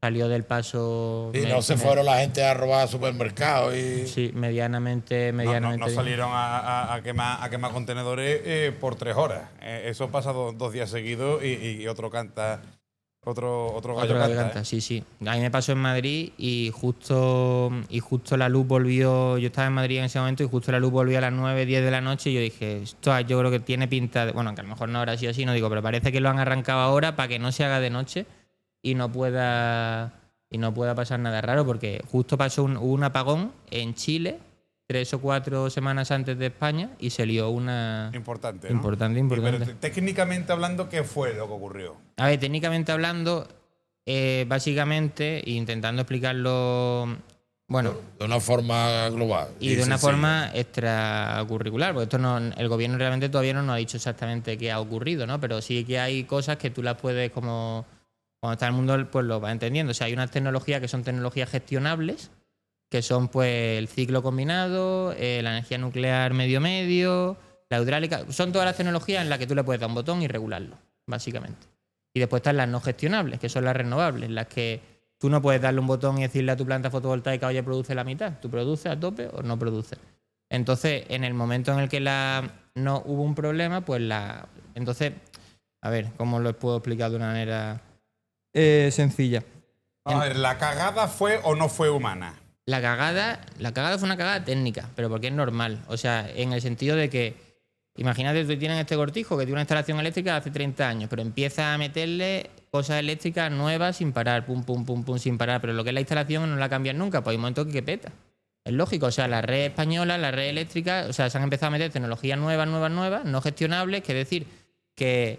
Y no se fueron la gente a robar supermercados y... Sí, medianamente. No salieron a quemar contenedores por 3 horas. Eso pasa 2 días seguidos y otro canta. Otro gallo canta. Sí. A mí me pasó en Madrid y justo la luz volvió. Yo estaba en Madrid en ese momento y justo la luz volvió a las 9, 10 de la noche y yo dije, esto yo creo que tiene pinta de... Bueno, que a lo mejor no habrá sido así, no digo, pero parece que lo han arrancado ahora para que no se haga de noche y no pueda pasar nada raro, porque justo pasó un apagón en Chile 3 o 4 semanas antes de España y se lió una... Importante, ¿no? Importante. Pero técnicamente hablando, ¿qué fue lo que ocurrió? A ver, técnicamente hablando, básicamente, intentando explicarlo, bueno... De una forma global. Y de una forma extracurricular, porque esto el gobierno realmente todavía no nos ha dicho exactamente qué ha ocurrido, ¿no? Pero sí que hay cosas que tú las puedes como... Cuando está el mundo, pues lo vas entendiendo. O sea, hay unas tecnologías que son tecnologías gestionables, que son pues el ciclo combinado, la energía nuclear medio, la hidráulica. Son todas las tecnologías en las que tú le puedes dar un botón y regularlo, básicamente. Y después están las no gestionables, que son las renovables, las que tú no puedes darle un botón y decirle a tu planta fotovoltaica, oye, produce la mitad. Tú produces a tope o no produces. Entonces, en el momento en el que no hubo un problema, pues entonces, a ver, ¿cómo lo puedo explicar de una manera sencilla? A ver, ¿la cagada fue o no fue humana? La cagada fue una cagada técnica, pero porque es normal. O sea, en el sentido de que, imagínate, tú tienes este cortijo que tiene una instalación eléctrica de hace 30 años, pero empieza a meterle cosas eléctricas nuevas sin parar, pum, sin parar. Pero lo que es la instalación no la cambian nunca, pues hay un momento que peta. Es lógico, o sea, la red española, la red eléctrica, o sea, se han empezado a meter tecnologías nuevas, no gestionables, que es decir, que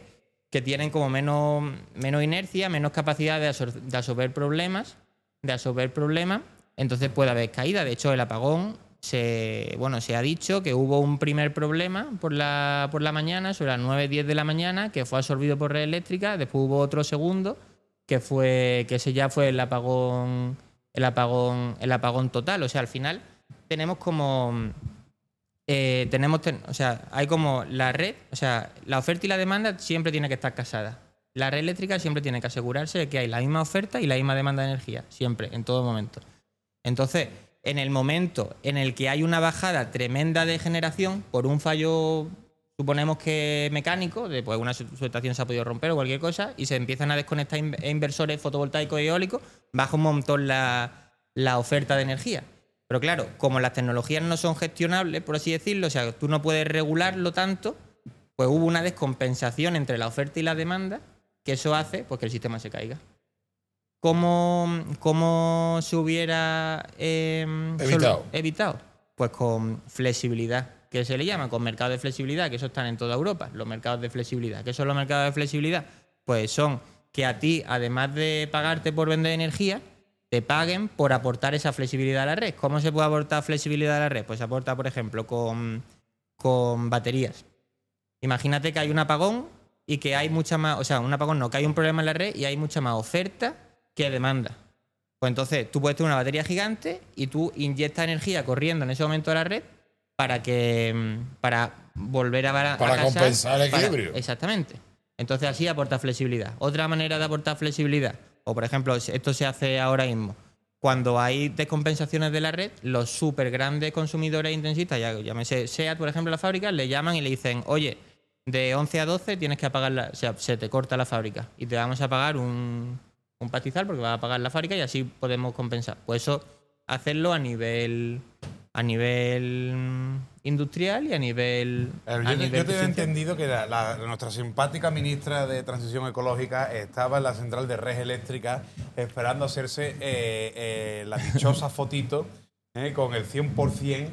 que tienen como menos inercia, menos capacidad de absorber problemas. Entonces puede haber caída. De hecho, el apagón se ha dicho que hubo un primer problema por la mañana, sobre las 9-10 de la mañana, que fue absorbido por red eléctrica. Después hubo otro segundo, que ese ya fue el apagón total. O sea, al final tenemos como... hay como la red, o sea, la oferta y la demanda siempre tiene que estar casadas. La red eléctrica siempre tiene que asegurarse de que hay la misma oferta y la misma demanda de energía, siempre, en todo momento. Entonces, en el momento en el que hay una bajada tremenda de generación por un fallo, suponemos que mecánico, pues una subestación se ha podido romper o cualquier cosa, y se empiezan a desconectar inversores fotovoltaicos y eólicos, baja un montón la oferta de energía. Pero claro, como las tecnologías no son gestionables, por así decirlo, o sea, tú no puedes regularlo tanto, pues hubo una descompensación entre la oferta y la demanda, que eso hace pues, que el sistema se caiga. ¿Cómo se hubiera evitado? Pues con flexibilidad, que se le llama, con mercados de flexibilidad, que eso están en toda Europa, los mercados de flexibilidad. ¿Qué son los mercados de flexibilidad? Pues son que a ti, además de pagarte por vender energía, te paguen por aportar esa flexibilidad a la red. ¿Cómo se puede aportar flexibilidad a la red? Pues se aporta, por ejemplo, con baterías. Imagínate que hay un apagón y que hay mucha más... O sea, un apagón no, que hay un problema en la red y hay mucha más oferta que demanda. Pues entonces tú puedes tener una batería gigante y tú inyectas energía corriendo en ese momento a la red para volver a para compensar el equilibrio. Exactamente. Entonces así aporta flexibilidad. Otra manera de aportar flexibilidad, o por ejemplo, esto se hace ahora mismo, cuando hay descompensaciones de la red, los súper grandes consumidores intensistas, llámese SEAT, por ejemplo, la fábrica, le llaman y le dicen, oye, de 11 a 12 tienes que apagar o sea, se te corta la fábrica y te vamos a pagar un pastizal porque vas a pagar la fábrica y así podemos compensar. Pues eso, hacerlo a nivel industrial y a nivel... Yo te he entendido que nuestra simpática ministra de Transición Ecológica estaba en la central de red eléctrica esperando hacerse la dichosa fotito con el 100%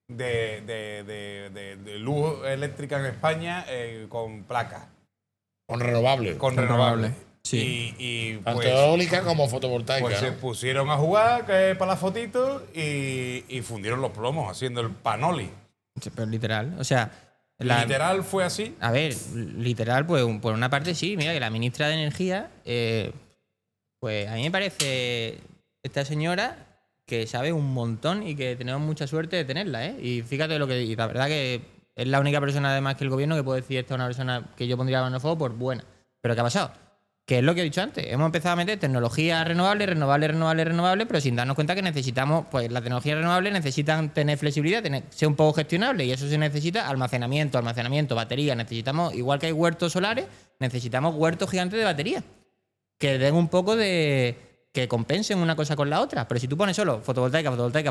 de luz eléctrica en España con placas. Con renovables. Con renovables. Sí. Y tanto eólica como fotovoltaica. Pues se pusieron a jugar para la fotito y fundieron los plomos haciendo el panoli. Pero literal, o sea... ¿Literal fue así? A ver, literal, pues por una parte sí. Mira, que la ministra de Energía, pues a mí me parece esta señora que sabe un montón y que tenemos mucha suerte de tenerla, ¿eh? Y fíjate y la verdad que es la única persona además que el gobierno que puede decir esta es una persona que yo pondría en el fuego por buena. ¿Pero qué ha pasado? Que es lo que he dicho antes. Hemos empezado a meter tecnologías renovables, pero sin darnos cuenta que necesitamos, pues las tecnologías renovables necesitan tener flexibilidad, ser un poco gestionable, y eso se necesita almacenamiento, batería. Necesitamos, igual que hay huertos solares, necesitamos huertos gigantes de batería que den un poco que compensen una cosa con la otra. Pero si tú pones solo fotovoltaica,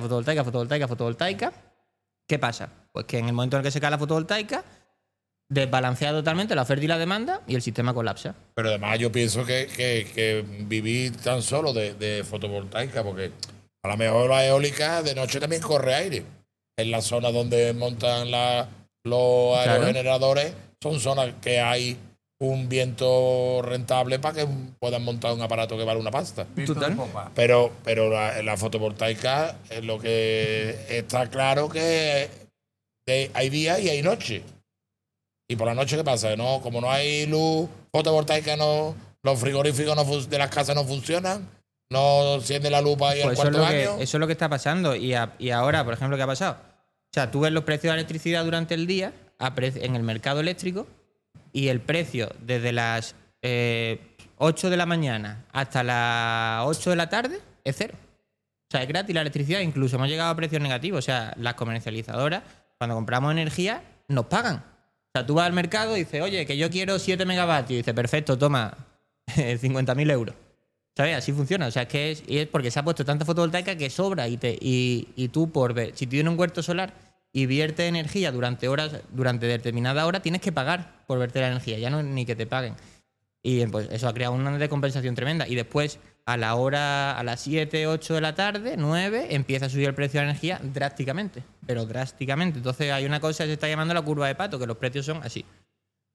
¿qué pasa? Pues que en el momento en el que se cae la fotovoltaica, desbalancea totalmente la oferta y la demanda y el sistema colapsa. Pero además yo pienso que vivir tan solo de fotovoltaica, porque a lo mejor la eólica de noche también corre aire. En la zona donde montan los aerogeneradores, son zonas que hay un viento rentable para que puedan montar un aparato que vale una pasta. Total. Pero la fotovoltaica es lo que está claro que hay día y hay noche. Y por la noche, ¿qué pasa? No, como no hay luz fotovoltaica, los frigoríficos de las casas no funcionan, no enciende la luz para ir al cuarto baño. Eso es lo que está pasando. Y ahora, por ejemplo, ¿qué ha pasado? O sea, tú ves los precios de la electricidad durante el día en el mercado eléctrico y el precio desde las 8 de la mañana hasta las 8 de la tarde es cero. O sea, es gratis la electricidad. Incluso hemos llegado a precios negativos. O sea, las comercializadoras, cuando compramos energía, nos pagan. O sea, tú vas al mercado y dices, oye, que yo quiero 7 megavatios. Y dices, perfecto, toma 50.000 euros. ¿Sabes? Así funciona. O sea, es porque se ha puesto tanta fotovoltaica que sobra. Y tú, si tienes un huerto solar y viertes energía durante determinada hora, tienes que pagar por verter la energía. Ya no ni que te paguen. Y pues eso ha creado una descompensación tremenda. Y después, a las 7, 8 de la tarde, 9, empieza a subir el precio de la energía drásticamente. Pero drásticamente. Entonces hay una cosa que se está llamando la curva de Pato, que los precios son así.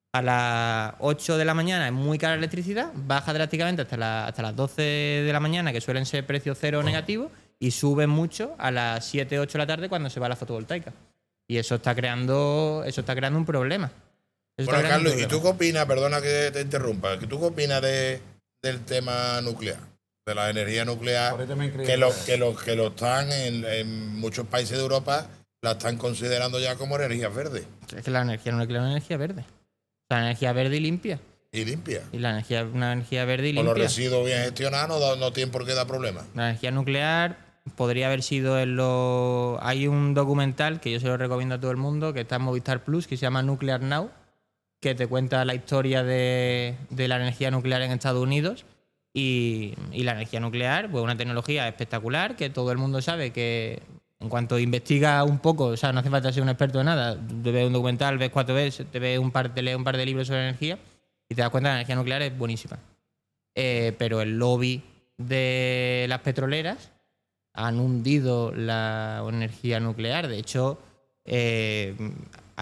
a las 8 de la mañana es muy cara la electricidad, baja drásticamente hasta las 12 de la mañana, que suelen ser precios cero o negativos, y sube mucho a las 7, 8 de la tarde cuando se va la fotovoltaica. Y eso está creando un problema. Bueno, Carlos, ¿y tú qué opinas? Perdona que te interrumpa. ¿Tú qué opinas del tema nuclear? De la energía nuclear, que lo están en muchos países de Europa la están considerando ya como energía verde. Es que la energía nuclear es una energía verde. La energía verde y limpia. Y limpia. Y una energía verde y limpia. Con los residuos bien gestionados no tienen por qué dar problemas. La energía nuclear podría haber sido Hay un documental que yo se lo recomiendo a todo el mundo, que está en Movistar Plus, que se llama Nuclear Now, que te cuenta la historia de la energía nuclear en Estados Unidos. Y la energía nuclear, pues una tecnología espectacular, que todo el mundo sabe que en cuanto investiga un poco, o sea, no hace falta ser un experto de nada, te ves un documental, ves 4 veces, te lees un par de libros sobre energía y te das cuenta que la energía nuclear es buenísima. Pero el lobby de las petroleras han hundido la energía nuclear. De hecho, en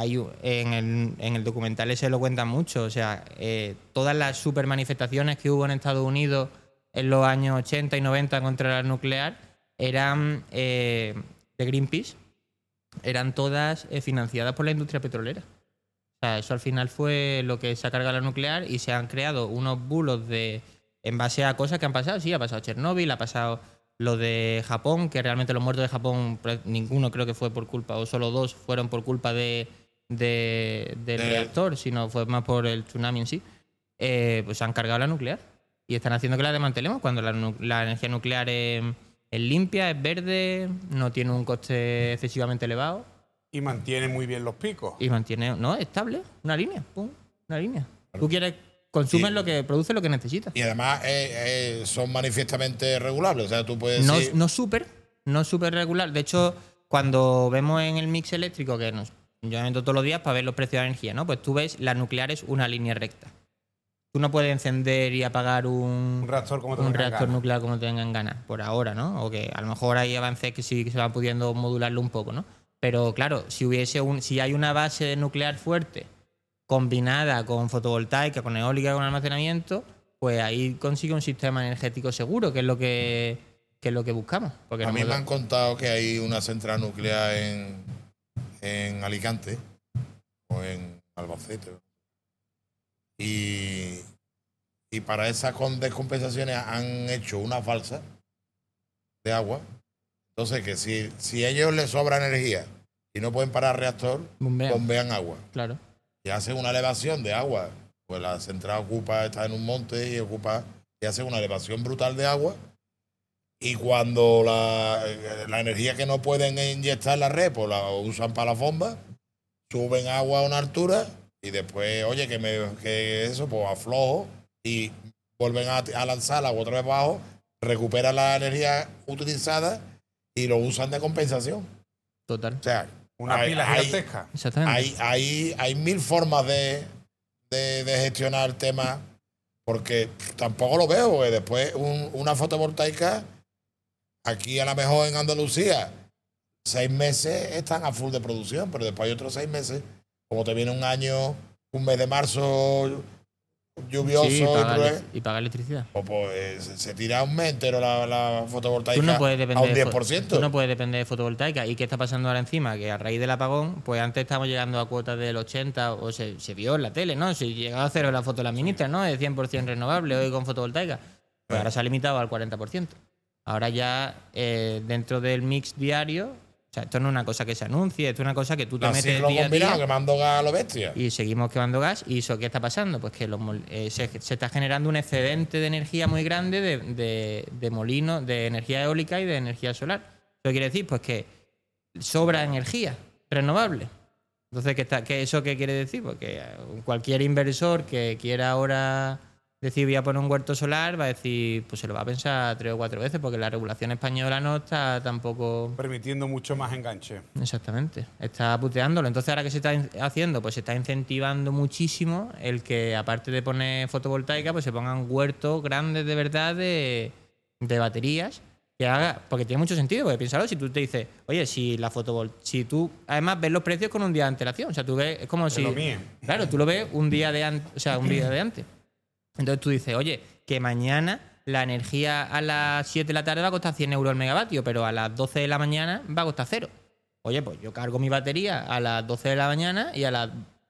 el documental ese lo cuentan mucho. O sea, todas las super manifestaciones que hubo en Estados Unidos en los años 80 y 90 contra la nuclear eran de Greenpeace, eran todas financiadas por la industria petrolera. O sea, eso al final fue lo que se ha cargado la nuclear, y se han creado unos bulos en base a cosas que han pasado. Sí, ha pasado Chernóbil, ha pasado lo de Japón, que realmente los muertos de Japón, ninguno creo que fue por culpa, o solo 2 fueron por culpa del reactor, sino fue más por el tsunami en sí. Pues han cargado la nuclear y están haciendo que la desmantelemos, cuando la energía nuclear es limpia, es verde, no tiene un coste excesivamente elevado. Y mantiene muy bien los picos. Y mantiene, no, estable, una línea, pum, una línea. Tú quieres, consumes lo que produce, lo que necesitas. Y además son manifiestamente regulables, o sea, tú puedes decir... No súper regular. De hecho, cuando vemos en el mix eléctrico, que yo me meto todos los días para ver los precios de la energía, ¿no? Pues tú ves las nucleares una línea recta. Tú no puedes encender y apagar un reactor nuclear como te tengan ganas, por ahora, ¿no? O que a lo mejor hay avances que sí que se van pudiendo modularlo un poco, ¿no? Pero claro, si hay una base nuclear fuerte combinada con fotovoltaica, con eólica, con almacenamiento, pues ahí consigue un sistema energético seguro, que es lo que buscamos. Porque a mí me han contado que hay una central nuclear en Alicante o en Albacete. Y para esas descompensaciones han hecho una falsa de agua. Entonces, que si a ellos les sobra energía y no pueden parar el reactor, bombean agua. Claro. Y hacen una elevación de agua. Pues la central está en un monte y hace una elevación brutal de agua. Y cuando la energía que no pueden inyectar en la red, pues la usan para las bombas, suben agua a una altura y después, oye, que eso, pues aflojo y vuelven a lanzar el agua otra vez abajo, recuperan la energía utilizada y lo usan de compensación. Total. O sea, una pila gigantesca. Exactamente. Hay 1000 formas de gestionar el tema, porque tampoco lo veo, porque después una fotovoltaica, aquí a lo mejor en Andalucía, 6 meses están a full de producción, pero después hay otros 6 meses, como te viene un mes de marzo lluvioso y pagar electricidad. Pues se tira un mes entero la fotovoltaica a un 10%. Tú no puedes depender de fotovoltaica. ¿Y qué está pasando ahora encima? Que a raíz del apagón, pues antes estábamos llegando a cuotas del 80, o se vio en la tele, ¿no? Si llegaba a cero la foto de la ministra, ¿no? Es 100% renovable hoy con fotovoltaica. Pues ahora se ha limitado al 40%. Ahora ya dentro del mix diario... O sea, esto no es una cosa que se anuncie, esto es una cosa que tú te metes día a día. Quemando gas a lo bestia. Y seguimos quemando gas. ¿Y eso qué está pasando? Pues que se está generando un excedente de energía muy grande de molinos, de energía eólica y de energía solar. ¿Eso quiere decir? Pues que sobra energía renovable. Entonces, ¿eso qué quiere decir? Pues que cualquier inversor que quiera ahora decir voy a poner un huerto solar, va a decir, pues se lo va a pensar 3 o 4 veces, porque la regulación española no está tampoco permitiendo mucho más enganche. Exactamente, está puteándolo. Entonces, ahora que se está haciendo, pues se está incentivando muchísimo el que, aparte de poner fotovoltaica, pues se pongan huertos grandes de verdad de baterías, que haga, porque tiene mucho sentido, porque piénsalo, si tú te dices, oye, si tú además ves los precios con un día de antelación, o sea, tú ves, es como si, claro, tú lo ves un día de antes, o sea, un día de antes. Entonces tú dices, oye, que mañana la energía a las 7 de la tarde va a costar 100 euros el megavatio, pero a las 12 de la mañana va a costar 0. Oye, pues yo cargo mi batería a las 12 de la mañana y a las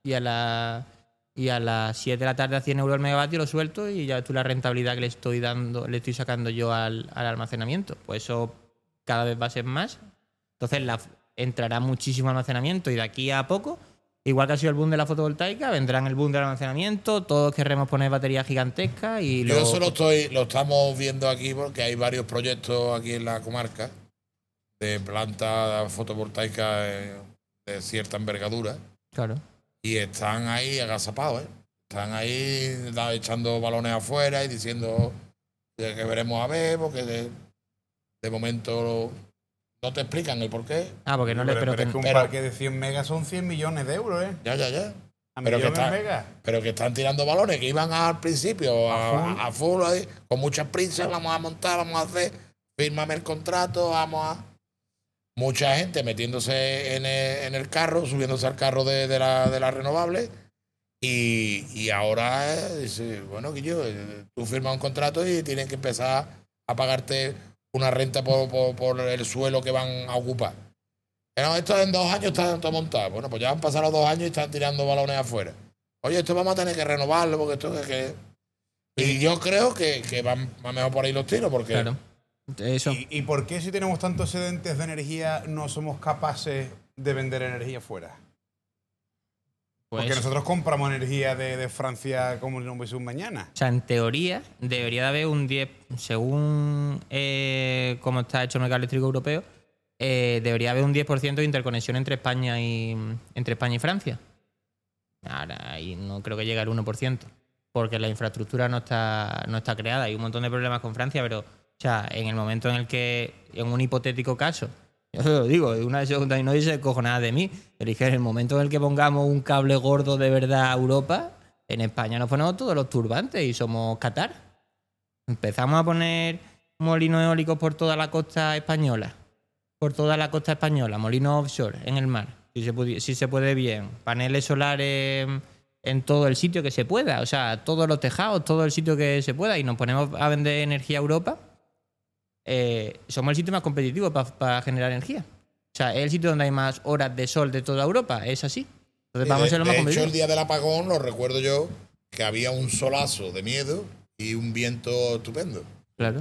7 de la tarde a 100 euros el megavatio lo suelto y ya tú la rentabilidad que le estoy sacando yo al almacenamiento. Pues eso cada vez va a ser más. Entonces entrará muchísimo almacenamiento y de aquí a poco, igual que ha sido el boom de la fotovoltaica, vendrán el boom del almacenamiento, todos querremos poner baterías gigantescas y yo eso lo estamos viendo aquí porque hay varios proyectos aquí en la comarca de plantas fotovoltaicas de cierta envergadura. Claro. Y están ahí agazapados, ¿eh? Están ahí echando balones afuera y diciendo que veremos a ver, porque de momento no te explican el por qué. Porque no pero es que un parque de 100 megas son 100 millones de euros, ¿eh? Ya. Megas. Pero que están tirando balones, que iban al principio a full ahí, con muchas prisas, vamos a montar, vamos a hacer, fírmame el contrato, vamos a... Mucha gente metiéndose en el carro, subiéndose al carro de la renovable y ahora dice, bueno, Guillo, tú firmas un contrato y tienes que empezar a pagarte una renta por el suelo que van a ocupar. Pero esto en 2 años está todo montado. Bueno, pues ya han pasado los 2 años y están tirando balones afuera. Oye, esto vamos a tener que renovarlo porque esto es que... Y yo creo que van mejor por ahí los tiros porque... Claro. Eso. ¿Y por qué si tenemos tantos excedentes de energía no somos capaces de vender energía fuera? Pues, porque nosotros compramos energía de Francia como no hubiese un mañana. O sea, en teoría debería de haber un 10, según cómo está hecho el mercado eléctrico europeo, debería haber un 10% de interconexión entre España y Francia. Ahora ahí no creo que llegue al 1%, porque la infraestructura no está creada. Hay un montón de problemas con Francia, pero o sea, en el momento en el que, en un hipotético caso, yo se lo digo, una vez y no se cojo nada de mí, pero es que en el momento en el que pongamos un cable gordo de verdad a Europa, en España nos ponemos todos los turbantes y somos Qatar. Empezamos a poner molinos eólicos por toda la costa española, molinos offshore en el mar, si se puede bien, paneles solares en todo el sitio que se pueda, o sea, todos los tejados, todo el sitio que se pueda, y nos ponemos a vender energía a Europa. Somos el sitio más competitivo para generar energía. O sea, es el sitio donde hay más horas de sol de toda Europa. Es así. Entonces vamos a ser lo más competitivos. De hecho, el día del apagón, lo recuerdo yo, que había un solazo de miedo y un viento estupendo. Claro.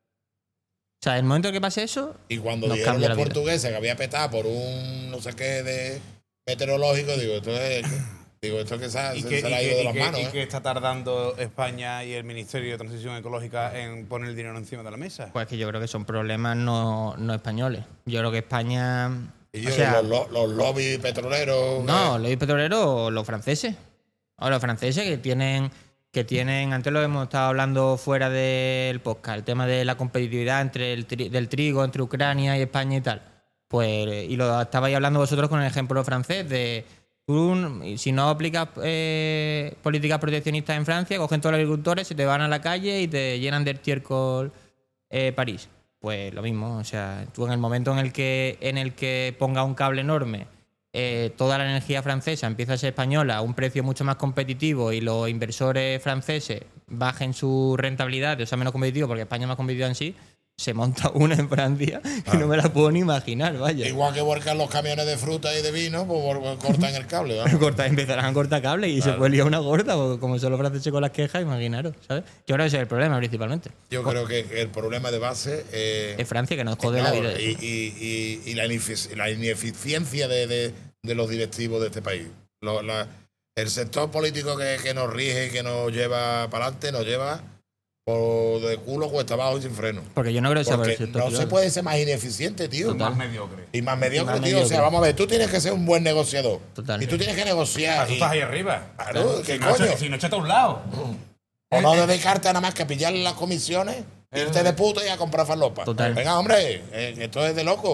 O sea, el momento que pase eso... Y cuando dijeron los portugueses que había petado por un no sé qué de meteorológico, digo, esto que se ha ido de las manos. ¿Y qué está tardando España y el Ministerio de Transición Ecológica en poner el dinero encima de la mesa? Pues que yo creo que son problemas no españoles. Yo creo que España... ¿Y los lobbies petroleros? No, los lobbies petroleros o los franceses. O los franceses que tienen, antes lo hemos estado hablando fuera del podcast, el tema de la competitividad del trigo entre Ucrania y España y tal. Pues, y lo estabais hablando vosotros con el ejemplo francés de... Tú, si no aplicas políticas proteccionistas en Francia, cogen todos los agricultores, se te van a la calle y te llenan de estiércol París. Pues lo mismo, o sea, tú en el momento en el que ponga un cable enorme, toda la energía francesa empieza a ser española a un precio mucho más competitivo y los inversores franceses bajen su rentabilidad, o sea, menos competitivo porque España es más competitiva en sí, se monta una en Francia que no me la puedo ni imaginar, vaya. Igual que vuelcan los camiones de fruta y de vino, pues cortan el cable, ¿verdad? Empezarán a cortar cable y se puede liar una gorda, porque como son los franceses con las quejas, imaginaros, ¿sabes? Yo creo que ese es el problema principalmente. Yo creo que el problema de base es Francia, que nos jode la vida. Y la ineficiencia de los directivos de este país. El sector político que nos rige y que nos lleva para adelante, nos lleva... por de culo cuesta abajo y sin freno. Porque yo no creo que sea por el sector no se puede ser más ineficiente, tío. Más mediocre. Y más mediocre, tío. O sea, vamos a ver, tú tienes que ser un buen negociador. Total. Y tú tienes que negociar. Tú estás ahí arriba. Claro, ¿qué coño? Si no, échate a un lado. O no dedicarte nada más que a pillar las comisiones, irte de puta y a comprar falopa. Total. Venga, hombre, esto es de loco.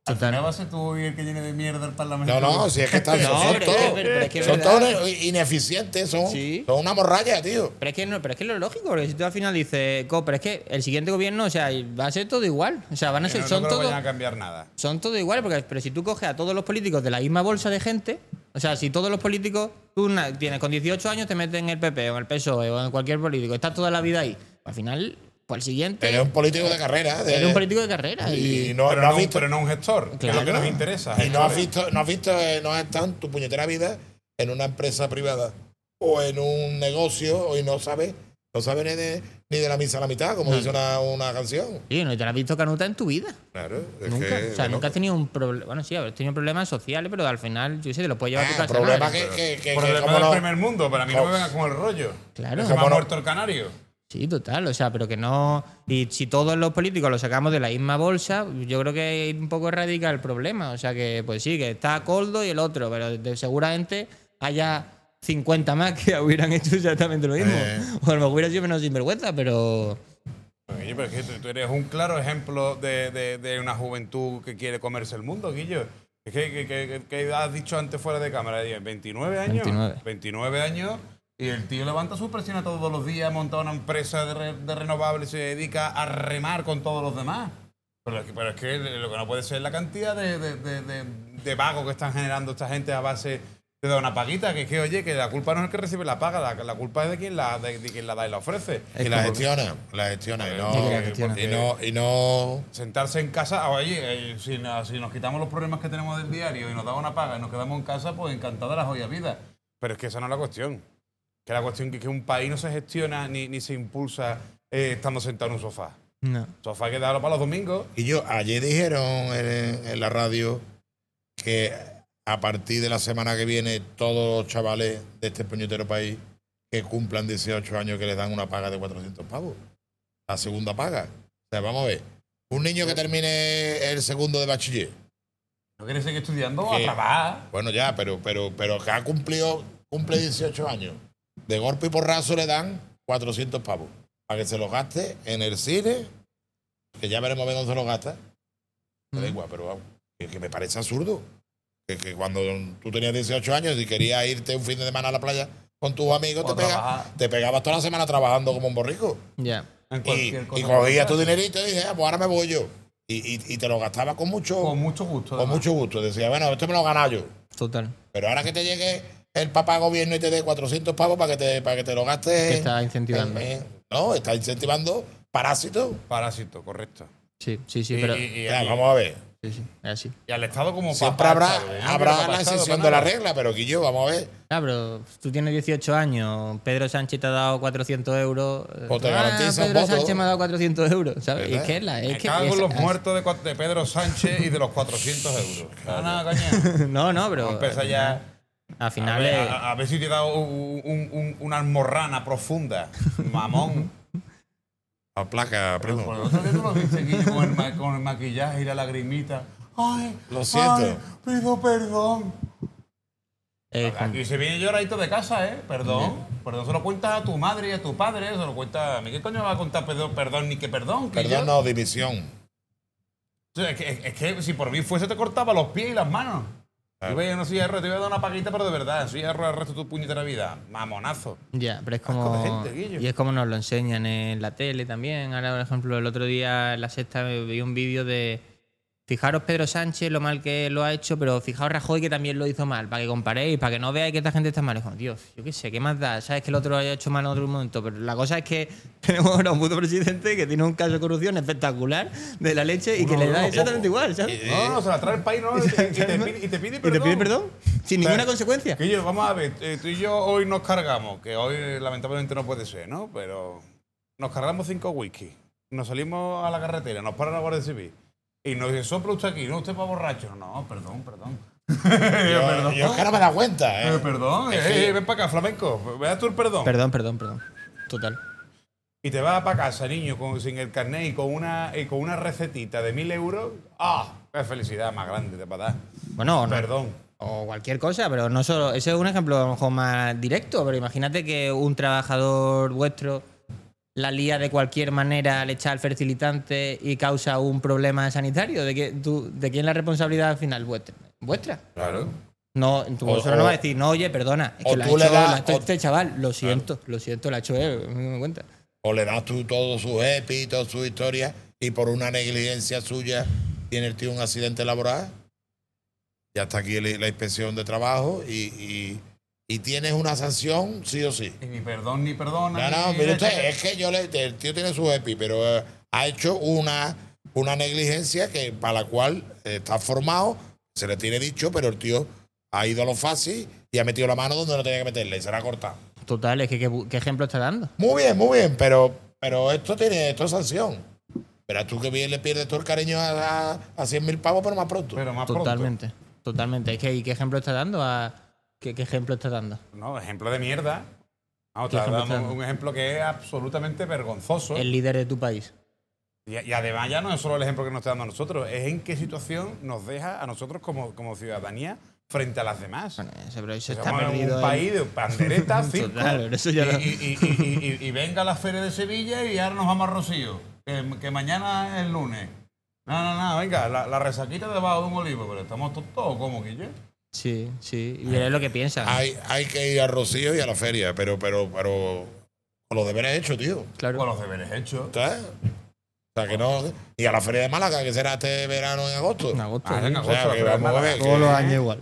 Al final vas a ser tú el que llene de mierda el Parlamento. No, si es que están son todos ineficientes, son una morralla, tío. Pero es que es lo lógico, porque si tú al final dices, pero es que el siguiente gobierno, o sea, va a ser todo igual. O sea, van a ser, no creo que vayan a cambiar nada. Son todo igual, pero si tú coges a todos los políticos de la misma bolsa de gente, o sea, si todos los políticos, tú tienes con 18 años te metes en el PP o en el PSOE o en cualquier político, estás toda la vida ahí, al final... Pues el siguiente. Eres un político de carrera. Eres un político de carrera. Pero no un gestor, claro, que es lo que nos interesa. Y no has estado en tu puñetera vida en una empresa privada o en un negocio y no sabes ni de la misa a la mitad, como dice una canción. Sí, no te la has visto canuta en tu vida. Claro. Nunca. Nunca has tenido un problema. Bueno, sí, habrás tenido problemas sociales, pero al final, yo sé, te lo puedes llevar a tu casa. Problema problema del primer mundo, pero a mí no me venga con el rollo. Claro. Se me ha muerto el canario. Sí, total, o sea, pero que no... Y si todos los políticos lo sacamos de la misma bolsa, yo creo que es un poco radical el problema. O sea, que pues sí, que está Coldo y el otro, pero seguramente haya 50 más que hubieran hecho exactamente lo mismo. O a lo mejor hubiera sido menos sinvergüenza, pero... Oye, pero es que tú eres un claro ejemplo de una juventud que quiere comerse el mundo, Guillo. Es que has dicho antes fuera de cámara, 29 años. 29 años... Y el tío levanta su presión todos los días, monta una empresa de renovables y se dedica a remar con todos los demás. Pero es que lo que no puede ser es la cantidad de vagos que están generando esta gente a base de dar una paguita. Que oye, que la culpa no es el que recibe la paga, la culpa es de quien la da y la ofrece. Y la gestiona. Y no... Sentarse en casa, oye, si nos quitamos los problemas que tenemos del diario y nos damos una paga y nos quedamos en casa, pues encantado de la joya vida. Pero es que esa no es la cuestión. Que la cuestión es que un país no se gestiona ni se impulsa estando sentado en un sofá. No. Sofá hay que darlo para los domingos. Y ayer dijeron en la radio que a partir de la semana que viene todos los chavales de este puñetero país que cumplan 18 años que les dan una paga de 400 pavos. La segunda paga. O sea, vamos a ver. Un niño que termine el segundo de bachiller. ¿No quiere seguir estudiando? A trabajar. Bueno, ya, pero que cumple 18 años. De golpe y porrazo le dan 400 pavos para que se los gaste en el cine, que ya veremos a ver dónde se los gasta. Me da igual, pero vamos, que me parece absurdo. Que cuando tú tenías 18 años y querías irte un fin de semana a la playa con tus amigos, te pegabas toda la semana trabajando como un borrico. Ya. Y cogías tu dinerito y dices, pues ahora me voy yo. Y te lo gastabas con mucho gusto. Con mucho gusto. Decía, bueno, esto me lo he ganado yo. Total. Pero ahora que te llegue el papá gobierno y te dé 400 pavos para que te lo gastes. Que está incentivando. No, está incentivando parásitos. Parásito, correcto. Sí, pero... vamos a ver. Sí, es así. Y al Estado como siempre papá. habrá la excepción de la regla, pero Guillo, vamos a ver. Claro, pero tú tienes 18 años, Pedro Sánchez te ha dado 400 euros. O te garantiza Pedro Sánchez me ha dado 400 euros, ¿sabes? Es que es la... Me cago en los muertos de Pedro Sánchez y de los 400 euros. Nada, caña. No, pero... Empieza ya... Al final a ver si te he dado una almorrana profunda, mamón. A placa, primo. Por el otro día tú lo viste aquí con el maquillaje y la lagrimita. Ay, lo siento. Ay, pido perdón. Aquí se viene lloradito de casa, ¿eh? Perdón. Perdón se lo cuentas a tu madre y a tu padre. Se lo cuentas a mí. ¿Qué coño va a contar perdón ni que perdón? Perdón no, dimisión. Es que si por mí fuese te cortaba los pies y las manos. Yo voy a una silla de ruedas, te voy a dar una paguita, pero de verdad, silla de ruedas el resto de tu puñetera vida. Mamonazo. Ya, pero es como... Y es como nos lo enseñan en la tele también. Ahora, por ejemplo, el otro día en La Sexta vi un vídeo de... Fijaros Pedro Sánchez lo mal que lo ha hecho, pero fijaos Rajoy que también lo hizo mal, para que comparéis, para que no veáis que esta gente está mal. Es como, Dios, yo qué sé, ¿qué más da? Sabes que el otro lo haya hecho mal en otro momento, pero la cosa es que tenemos ahora un puto presidente que tiene un caso de corrupción espectacular de la leche y que le da exactamente igual, ¿sabes? No, se la trae el país, ¿no? Y te pide perdón. ¿Y te pide perdón? Sin ninguna consecuencia. Que yo, vamos a ver, tú y yo hoy nos cargamos, que hoy lamentablemente no puede ser, ¿no? Pero nos cargamos 5 whisky, nos salimos a la carretera, nos para la Guardia Civil. Y nos sopla usted aquí, ¿no? Usted va borracho. No, perdón. Yo es que no me da cuenta, ¿eh? Perdón, ven para acá, flamenco. Vea tú el perdón. Perdón. Total. Y te vas para casa, niño, sin el carnet y con una recetita de 1.000 euros. ¡Ah! ¡Qué felicidad más grande te va a dar! Bueno, perdón. O cualquier cosa, pero no solo... Ese es un ejemplo a lo mejor más directo, pero imagínate que un trabajador vuestro la lía de cualquier manera al echar fertilizante y causa un problema sanitario? ¿De quién es la responsabilidad al final? ¿Vuestra? Claro. No, tu profesor no va a decir, no, oye, perdona, es que la ha hecho este chaval, lo siento, la ha hecho él, no me cuenta. O le das tú todos sus EPI, toda su historia, y por una negligencia suya tiene el tío un accidente laboral. Ya está aquí la inspección de trabajo y tienes una sanción sí o sí. Y ni perdón ni perdona. No, mire usted, es que el tío tiene su EPI, pero ha hecho una negligencia para la cual está formado, se le tiene dicho, pero el tío ha ido a lo fácil y ha metido la mano donde no tenía que meterla y se la ha cortado. Total, es que ¿qué ejemplo está dando? Muy bien, pero esto es sanción. Verás tú que bien le pierdes todo el cariño a 100.000 pavos, pero más pronto. Totalmente. Es que ¿y qué ejemplo está dando? ¿Qué ejemplo está dando? No, ejemplo de mierda. Vamos, está dando un ejemplo que es absolutamente vergonzoso. El líder de tu país. Y además ya no es solo el ejemplo que nos está dando a nosotros, es en qué situación nos deja a nosotros como ciudadanía frente a las demás. Bueno, pero eso está está perdido. Un país de panderetas, circo, Total, eso ya y venga la feria de Sevilla y ahora nos vamos a Rocío, que mañana es el lunes. No, venga, la resaquita debajo de un olivo, pero estamos todos como que ya. Sí, y es lo que piensan. Hay que ir a Rocío y a la feria, pero con los deberes hechos, tío. Claro. Con los deberes hechos. ¿Sabes? O sea, que no. Y a la feria de Málaga, que será este verano en agosto. En agosto. En agosto. O sea, que vamos a ver. Todos los años igual.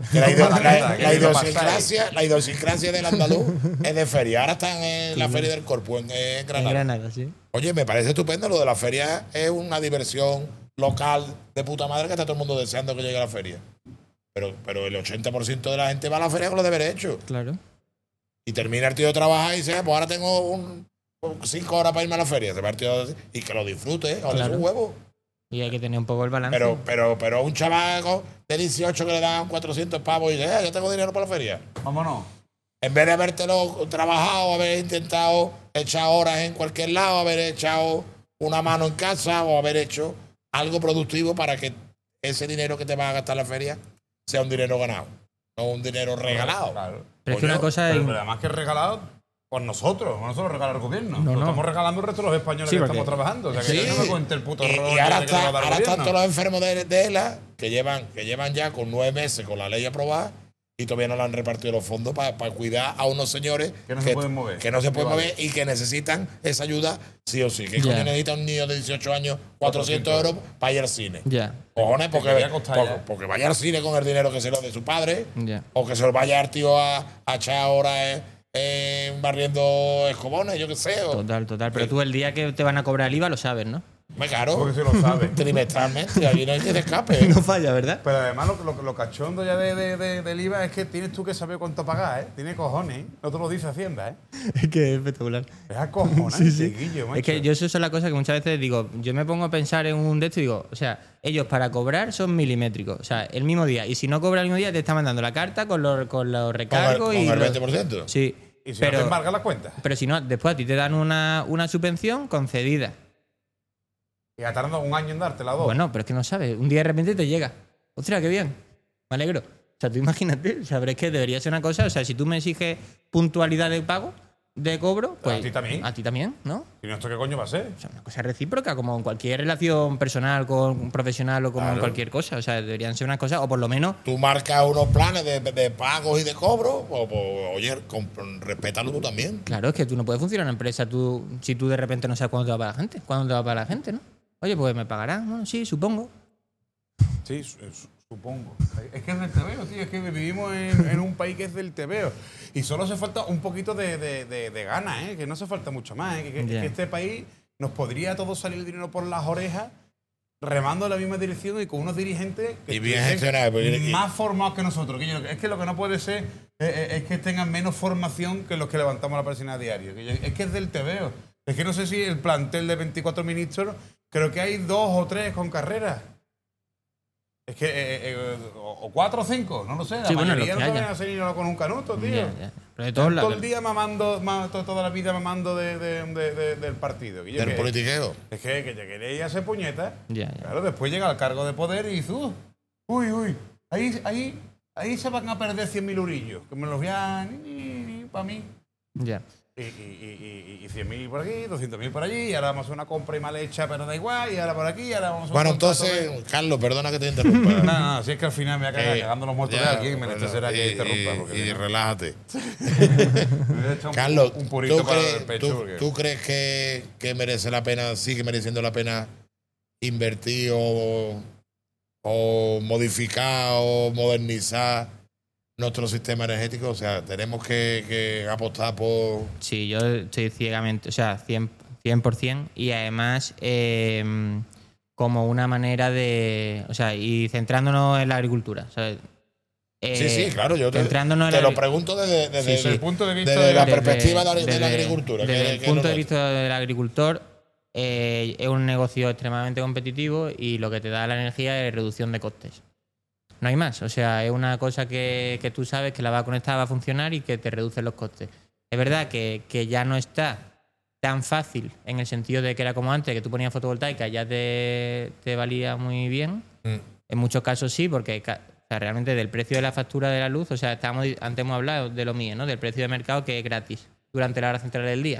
La idiosincrasia del andaluz es de feria. Ahora están en la Feria del Corpus, en Granada. En Granada, sí. Oye, me parece estupendo lo de la feria. Es una diversión local de puta madre que está todo el mundo deseando que llegue a la feria. Pero el 80% de la gente va a la feria con los deberes hechos. Claro. Y termina el tío de trabajar y dice, pues ahora tengo 5 horas para irme a la feria. Se va el tío y que lo disfrute, o Claro. un huevo. Y hay que tener un poco el balance. Pero un chaval de 18 que le dan 400 pavos y dice, yo tengo dinero para la feria. Vámonos. En vez de habértelo trabajado, haber intentado echar horas en cualquier lado, haber echado una mano en casa o haber hecho algo productivo para que ese dinero que te vas a gastar en la feria sea un dinero ganado, no un dinero regalado. Claro. Pero es que una cosa es. Pero además que regalado por nosotros, no solo regala el gobierno. No. Lo estamos regalando el resto de los españoles que estamos trabajando. O sea, que Sí. no me cuente el puto rollo. Y ahora que le va a dar el están gobierno. todos los enfermos de ELA que llevan ya con 9 meses con la ley aprobada y todavía no le han repartido los fondos para cuidar a unos señores Que no se pueden mover. que no se pueden Vale. mover y que necesitan esa ayuda sí o sí. ¿Qué Ya. coño necesita un niño de 18 años 400 euros para ir al cine? Ya. Cojones, Que debería costar ya. porque vaya al cine con el dinero que se lo de su padre Ya. o que se lo vaya al tío a echar horas barriendo escobones, yo qué sé. Total. Pero tú el día que te van a cobrar el IVA lo sabes, ¿no? Claro, Porque se lo sabe. trimestralmente, ahí no hay que se escape. No falla, ¿verdad? Pero además lo cachondo ya del IVA es que tienes tú que saber cuánto pagar, ¿eh? Tiene cojones, ¿eh? No te lo dice Hacienda, ¿eh? Es que es espectacular. Es acojonante, Sí. Guillo, macho. Es que yo eso es la cosa que muchas veces digo, yo me pongo a pensar en un de esto y digo, o sea, ellos para cobrar son milimétricos, o sea, el mismo día. Y si no cobra el mismo día, te está mandando la carta con los recargos Con y. el los- 20%. Sí. Y si no te embargan las cuentas. Pero si no, después a ti te dan una subvención concedida. Y ha tardado un año en dártela, dos. Bueno, pero es que no sabes. Un día de repente te llega. Ostras, qué bien. Me alegro. O sea, tú imagínate. O sea, pero es que debería ser una cosa. O sea, si tú me exiges puntualidad de pago, de cobro, pues. A ti también. A ti también, ¿no? ¿Y esto qué coño va a ser? O sea, una cosa recíproca, como en cualquier relación personal, con profesional o como en Claro. cualquier cosa. O sea, deberían ser unas cosas, o por lo menos. Tú marcas unos planes de pagos y de cobro, oye, respétalo tú también. Claro, es que tú no puedes funcionar en una empresa si tú de repente no sabes cuándo te va a pagar la gente. ¿Cuándo te va a pagar la gente, no? Oye, pues me pagarán. Bueno, sí, supongo. Sí, supongo. Es que es del tebeo, tío. Es que vivimos en un país que es del tebeo. Y solo hace falta un poquito de ganas, ¿eh? Que no hace falta mucho más. ¿Eh? Ya. Que este país nos podría todo salir el dinero por las orejas remando en la misma dirección y con unos dirigentes que Y bien estén gestionados, porque- más formados que nosotros. Es que lo que no puede ser es que tengan menos formación que los que levantamos la presión a diario. Es que es del tebeo. Es que no sé si el plantel de 24 ministros, creo que hay 2 o 3 con carrera. Es que, o 4 o 5, no lo sé. La Sí, bueno, mayoría lo que no saben haya. hacer ni con un canuto, tío. Ya. Pero de todos Todo lados. el día mamando, toda la vida mamando del partido. Que yo Del que- politiqueo. es que te queréis hacer puñetas. Ya. Claro, después llega al cargo de poder y dices, uy, ahí se van a perder 100.000 eurillos. Que me los voy a... para mí. Ya. y 100.000 por aquí, 200.000 por allí, y ahora vamos a una compra y mal hecha, pero da igual, y ahora por aquí, y ahora vamos a Bueno, entonces, Carlos, perdona que te interrumpa. No, si es que al final me acaba cagando los muertos de aquí, me necesita que interrumpa. Y relájate. Me Carlos, un purito para el pecho. ¿tú crees que merece la pena, sigue mereciendo la pena invertir o modificar o modernizar nuestro sistema energético? O sea, tenemos que apostar por... Sí, yo estoy ciegamente, o sea, 100%, y además como una manera de... O sea, y centrándonos en la agricultura, ¿sabes? Sí, claro, yo te lo pregunto desde el punto de vista de la perspectiva de la agricultura. Desde el punto de vista del agricultor, es un negocio extremadamente competitivo y lo que te da la energía es reducción de costes. No hay más. O sea, es una cosa que tú sabes que la va a conectar, va a funcionar y que te reduce los costes. Es verdad que ya no está tan fácil en el sentido de que era como antes, que tú ponías fotovoltaica y ya te valía muy bien. En muchos casos sí, porque realmente del precio de la factura de la luz, o sea, antes hemos hablado de lo mío, ¿no? Del precio de mercado que es gratis durante la hora central del día.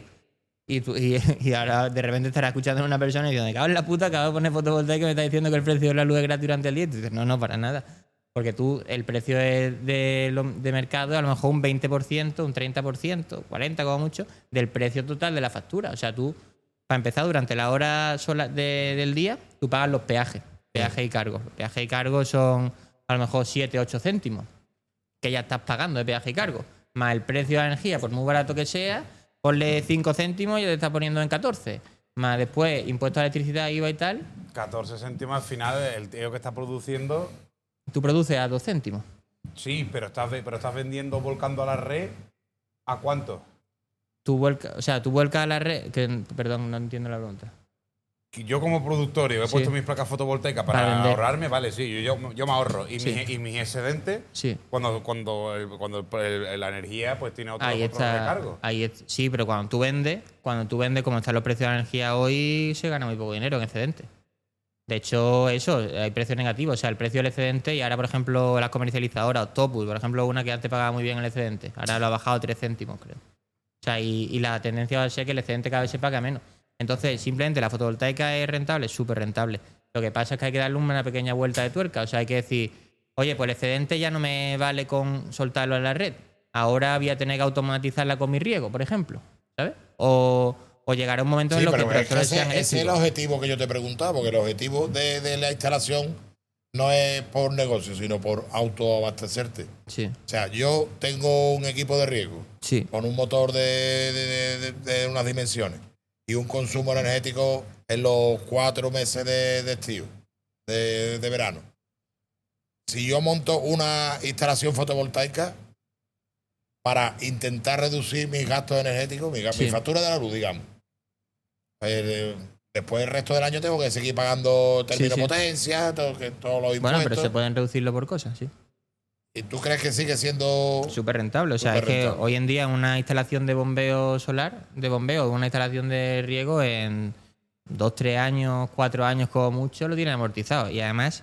Y ahora de repente estarás escuchando a una persona y diciendo, me cago en la puta, acabo de poner fotovoltaica y me está diciendo que el precio de la luz es gratis durante el día. Y tú dices, no, para nada. Porque el precio de mercado a lo mejor un 20%, un 30%, 40% como mucho, del precio total de la factura. O sea, tú, para empezar, durante la hora sola del día, tú pagas los peajes y cargos. Los peajes y cargos son a lo mejor 7, 8 céntimos, que ya estás pagando de peaje y cargo. Más el precio de la energía, por muy barato que sea, ponle 5 céntimos y ya te está poniendo en 14. Más después, impuestos a electricidad, IVA y tal. 14 céntimos al final, el tío que está produciendo... Tú produces a 2 céntimos. Sí, pero estás vendiendo, volcando a la red, ¿a cuánto? Tú vuelcas a la red... Perdón, no entiendo la pregunta. Yo como productor, he puesto mis placas fotovoltaicas para ahorrarme, vale, sí, yo me ahorro. Y mis excedentes, cuando la energía pues tiene otro recargo. Sí, pero cuando tú vendes, como están los precios de la energía hoy, se gana muy poco dinero en excedente. De hecho, hay precios negativos. O sea, el precio del excedente, y ahora, por ejemplo, las comercializadoras, Octopus, por ejemplo, una que antes pagaba muy bien el excedente, ahora lo ha bajado 3 céntimos, creo. O sea, y la tendencia va a ser que el excedente cada vez se paga menos. Entonces, simplemente la fotovoltaica es rentable, es súper rentable. Lo que pasa es que hay que darle una pequeña vuelta de tuerca. O sea, hay que decir, oye, pues el excedente ya no me vale con soltarlo en la red. Ahora voy a tener que automatizarla con mi riego, por ejemplo. ¿Sabes? O llegará un momento en lo que ese es el objetivo que yo te preguntaba, porque el objetivo de la instalación no es por negocio, sino por autoabastecerte. Sí. O sea, yo tengo un equipo de riego con un motor de unas dimensiones y un consumo energético en los 4 meses de estío, de verano. Si yo monto una instalación fotovoltaica para intentar reducir mis gastos energéticos, mi factura de la luz, digamos, después el resto del año tengo que seguir pagando término de potencia, todos los impuestos. Bueno, pero se pueden reducirlo por cosas, sí. ¿Y tú crees que sigue siendo súper rentable? O sea, es que hoy en día una instalación de bombeo solar, una instalación de riego en 2, 3 años, 4 años como mucho lo tienen amortizado. Y además,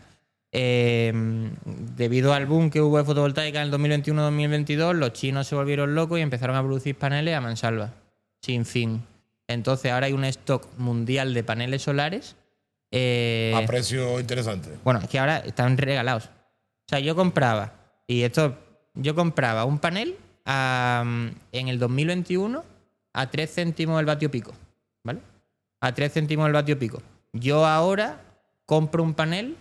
debido al boom que hubo de fotovoltaica en el 2021-2022, los chinos se volvieron locos y empezaron a producir paneles a mansalva, sin fin. Entonces ahora hay un stock mundial de paneles solares. A precio interesante. Bueno, es que ahora están regalados. O sea, yo compraba un panel en el 2021 a 3 céntimos el vatio pico, ¿vale? A 3 céntimos el vatio pico. Yo ahora compro un panel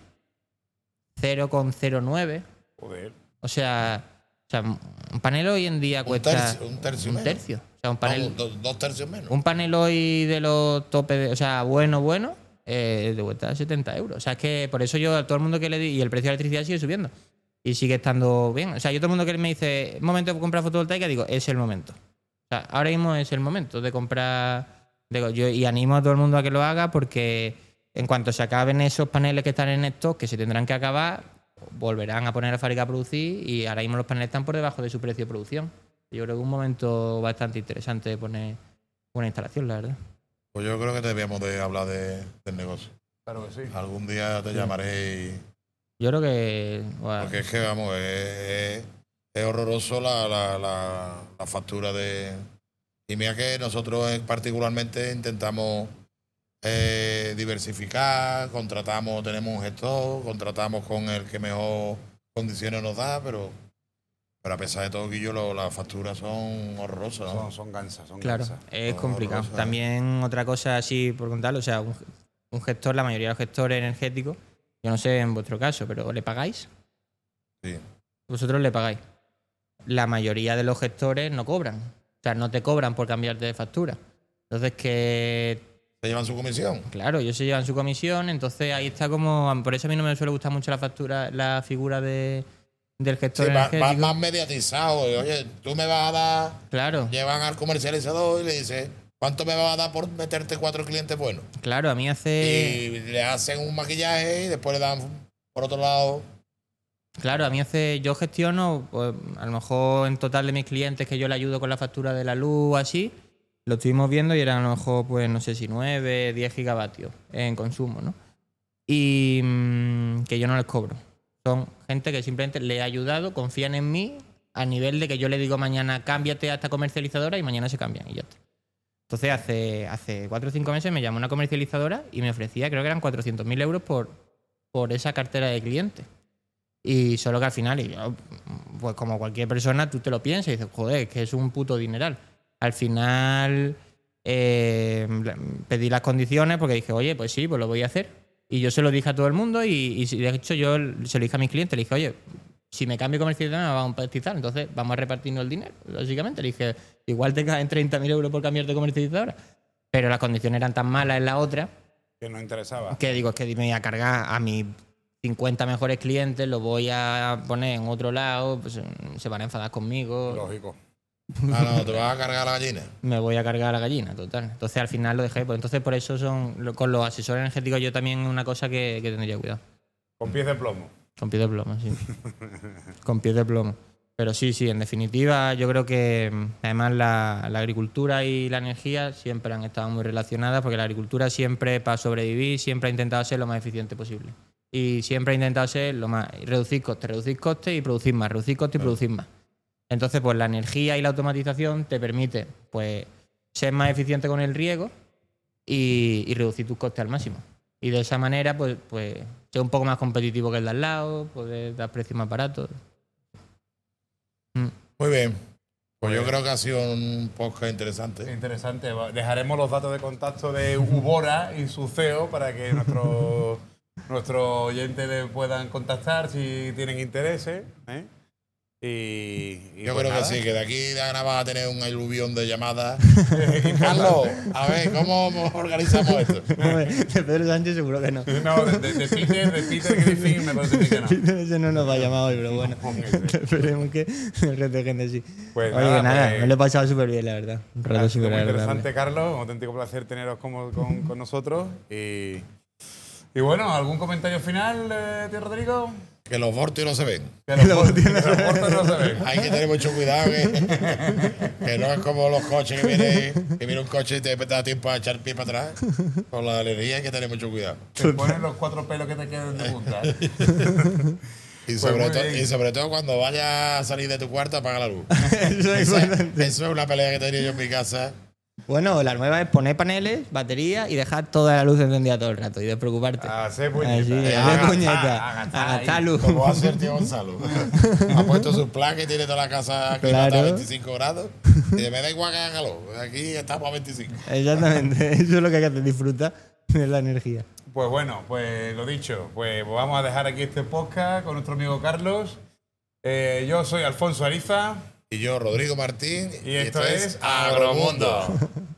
0,09. Joder. O sea, un panel hoy en día cuesta un tercio. O sea, un panel, 2 tercios menos. Un panel hoy de los topes, o sea, bueno, de vuelta a 70 euros. O sea, es que por eso yo a todo el mundo que le di, y el precio de la electricidad sigue subiendo. Y sigue estando bien. O sea, yo todo el mundo que me dice, ¿es momento de comprar fotovoltaica? Digo, es el momento. O sea, ahora mismo es el momento de comprar. Y animo a todo el mundo a que lo haga porque en cuanto se acaben esos paneles que están en stock, que se tendrán que acabar, volverán a poner a la fábrica a producir y ahora mismo los paneles están por debajo de su precio de producción. Yo creo que es un momento bastante interesante de poner una instalación, la verdad. Pues yo creo que debíamos de hablar del negocio. Claro que sí. Algún día te llamaré y... Yo creo que... Bueno, porque es que, vamos, es horroroso la factura de Y mira que nosotros particularmente intentamos diversificar, tenemos un gestor, contratamos con el que mejor condiciones nos da, pero a pesar de todo, Guillo, las facturas son horrorosas, ¿no? Son gansas, son Claro, gansas. es complicado. También otra cosa así por contarlo, o sea, un gestor, la mayoría de los gestores energéticos, yo no sé en vuestro caso, pero ¿le pagáis? Sí. Vosotros le pagáis. La mayoría de los gestores no cobran. O sea, no te cobran por cambiarte de factura. Entonces, que... ¿Se llevan su comisión? Claro, ellos se llevan su comisión, entonces ahí está como... Por eso a mí no me suele gustar mucho la figura del gestor energético. Más mediatizado. Oye, tú me vas a dar... Claro. Llevan al comercializador y le dicen, ¿cuánto me vas a dar por meterte 4 clientes buenos? Claro, a mí hace... Y le hacen un maquillaje y después le dan, por otro lado... Claro, a mí yo gestiono, pues, a lo mejor en total de mis clientes que yo le ayudo con la factura de la luz o así, lo estuvimos viendo y eran a lo mejor, pues no sé si 9, 10 gigavatios en consumo, ¿no? Y que yo no les cobro. Son gente que simplemente le he ayudado, confían en mí a nivel de que yo le digo mañana cámbiate a esta comercializadora y mañana se cambian y ya está. Entonces hace 4 o 5 meses me llamó una comercializadora y me ofrecía, creo que eran 400.000 euros por esa cartera de clientes. Y solo que al final, y yo, pues como cualquier persona, tú te lo piensas y dices, joder, que es un puto dineral. Al final pedí las condiciones porque dije, oye, pues sí, pues lo voy a hacer. Y yo se lo dije a todo el mundo y de hecho yo se lo dije a mis clientes. Le dije, oye, si me cambio comercializadora me va a pastizar, entonces vamos a repartirnos el dinero, básicamente. Le dije, igual te caen 30.000 euros por cambiarte de comercializadora. Pero las condiciones eran tan malas en la otra que no interesaba. Que digo, es que me voy a cargar a mis 50 mejores clientes, los voy a poner en otro lado, pues se van a enfadar conmigo. Lógico. Ah, no, te vas a cargar a la gallina. Me voy a cargar a la gallina, total. Entonces al final lo dejé. Pues entonces por eso con los asesores energéticos yo también una cosa que tendría cuidado. Con pies de plomo. Con pies de plomo, sí. Con pies de plomo. Pero sí, en definitiva yo creo que además la agricultura y la energía siempre han estado muy relacionadas porque la agricultura siempre para sobrevivir siempre ha intentado ser lo más eficiente posible. Y siempre ha intentado ser lo más... reducir costes y producir más. Reducir costes y producir más. Entonces, pues la energía y la automatización te permite pues ser más eficiente con el riego y reducir tus costes al máximo. Y de esa manera, pues ser un poco más competitivo que el de al lado, poder dar precios más baratos. Muy bien. Pues yo creo que ha sido un podcast interesante. Interesante. Dejaremos los datos de contacto de Ubora y su CEO para que nuestros oyentes le puedan contactar si tienen intereses. Y yo pues creo nada. que sí, que de aquí de ahora vas a tener un aluvión de llamadas. Carlos, a ver, ¿cómo organizamos esto? De Pedro Sánchez seguro que no. No, de Peter Griffin me parece que no. Ese no nos va a llamar hoy, pero bueno. Esperemos que el resto de gente sí. Pues oye, nada, me lo he pasado súper bien, la verdad. Un rato súper muy agradable. interesante, Carlos. Un auténtico placer teneros con nosotros. Y bueno, ¿algún comentario final, tío Rodrigo? Que los voltios no se ven. Que los voltios no se ven. Hay que tener mucho cuidado, que no es como los coches que viene un coche y te da tiempo a echar pie para atrás. Con la energía hay que tener mucho cuidado. Te ponen los 4 pelos que te quedan de punta. Y sobre todo cuando vayas a salir de tu cuarto, apaga la luz. Eso es una pelea que tenía yo en mi casa. Bueno, la nueva es poner paneles, batería y dejar toda la luz encendida todo el rato y despreocuparte. Hacer puñeta. Hacer puñeta. Agastar luz. Como va a ser tío Gonzalo. Ha puesto sus placas y tiene toda la casa aquí a 25 grados. Y me da igual que haga calor. Aquí estamos a 25. Exactamente. Eso es lo que hay que hacer, disfrutar de la energía. Pues bueno, pues lo dicho. Pues vamos a dejar aquí este podcast con nuestro amigo Carlos. Yo soy Alfonso Ariza. Y yo, Rodrigo Martín. Y esto es Agromundo.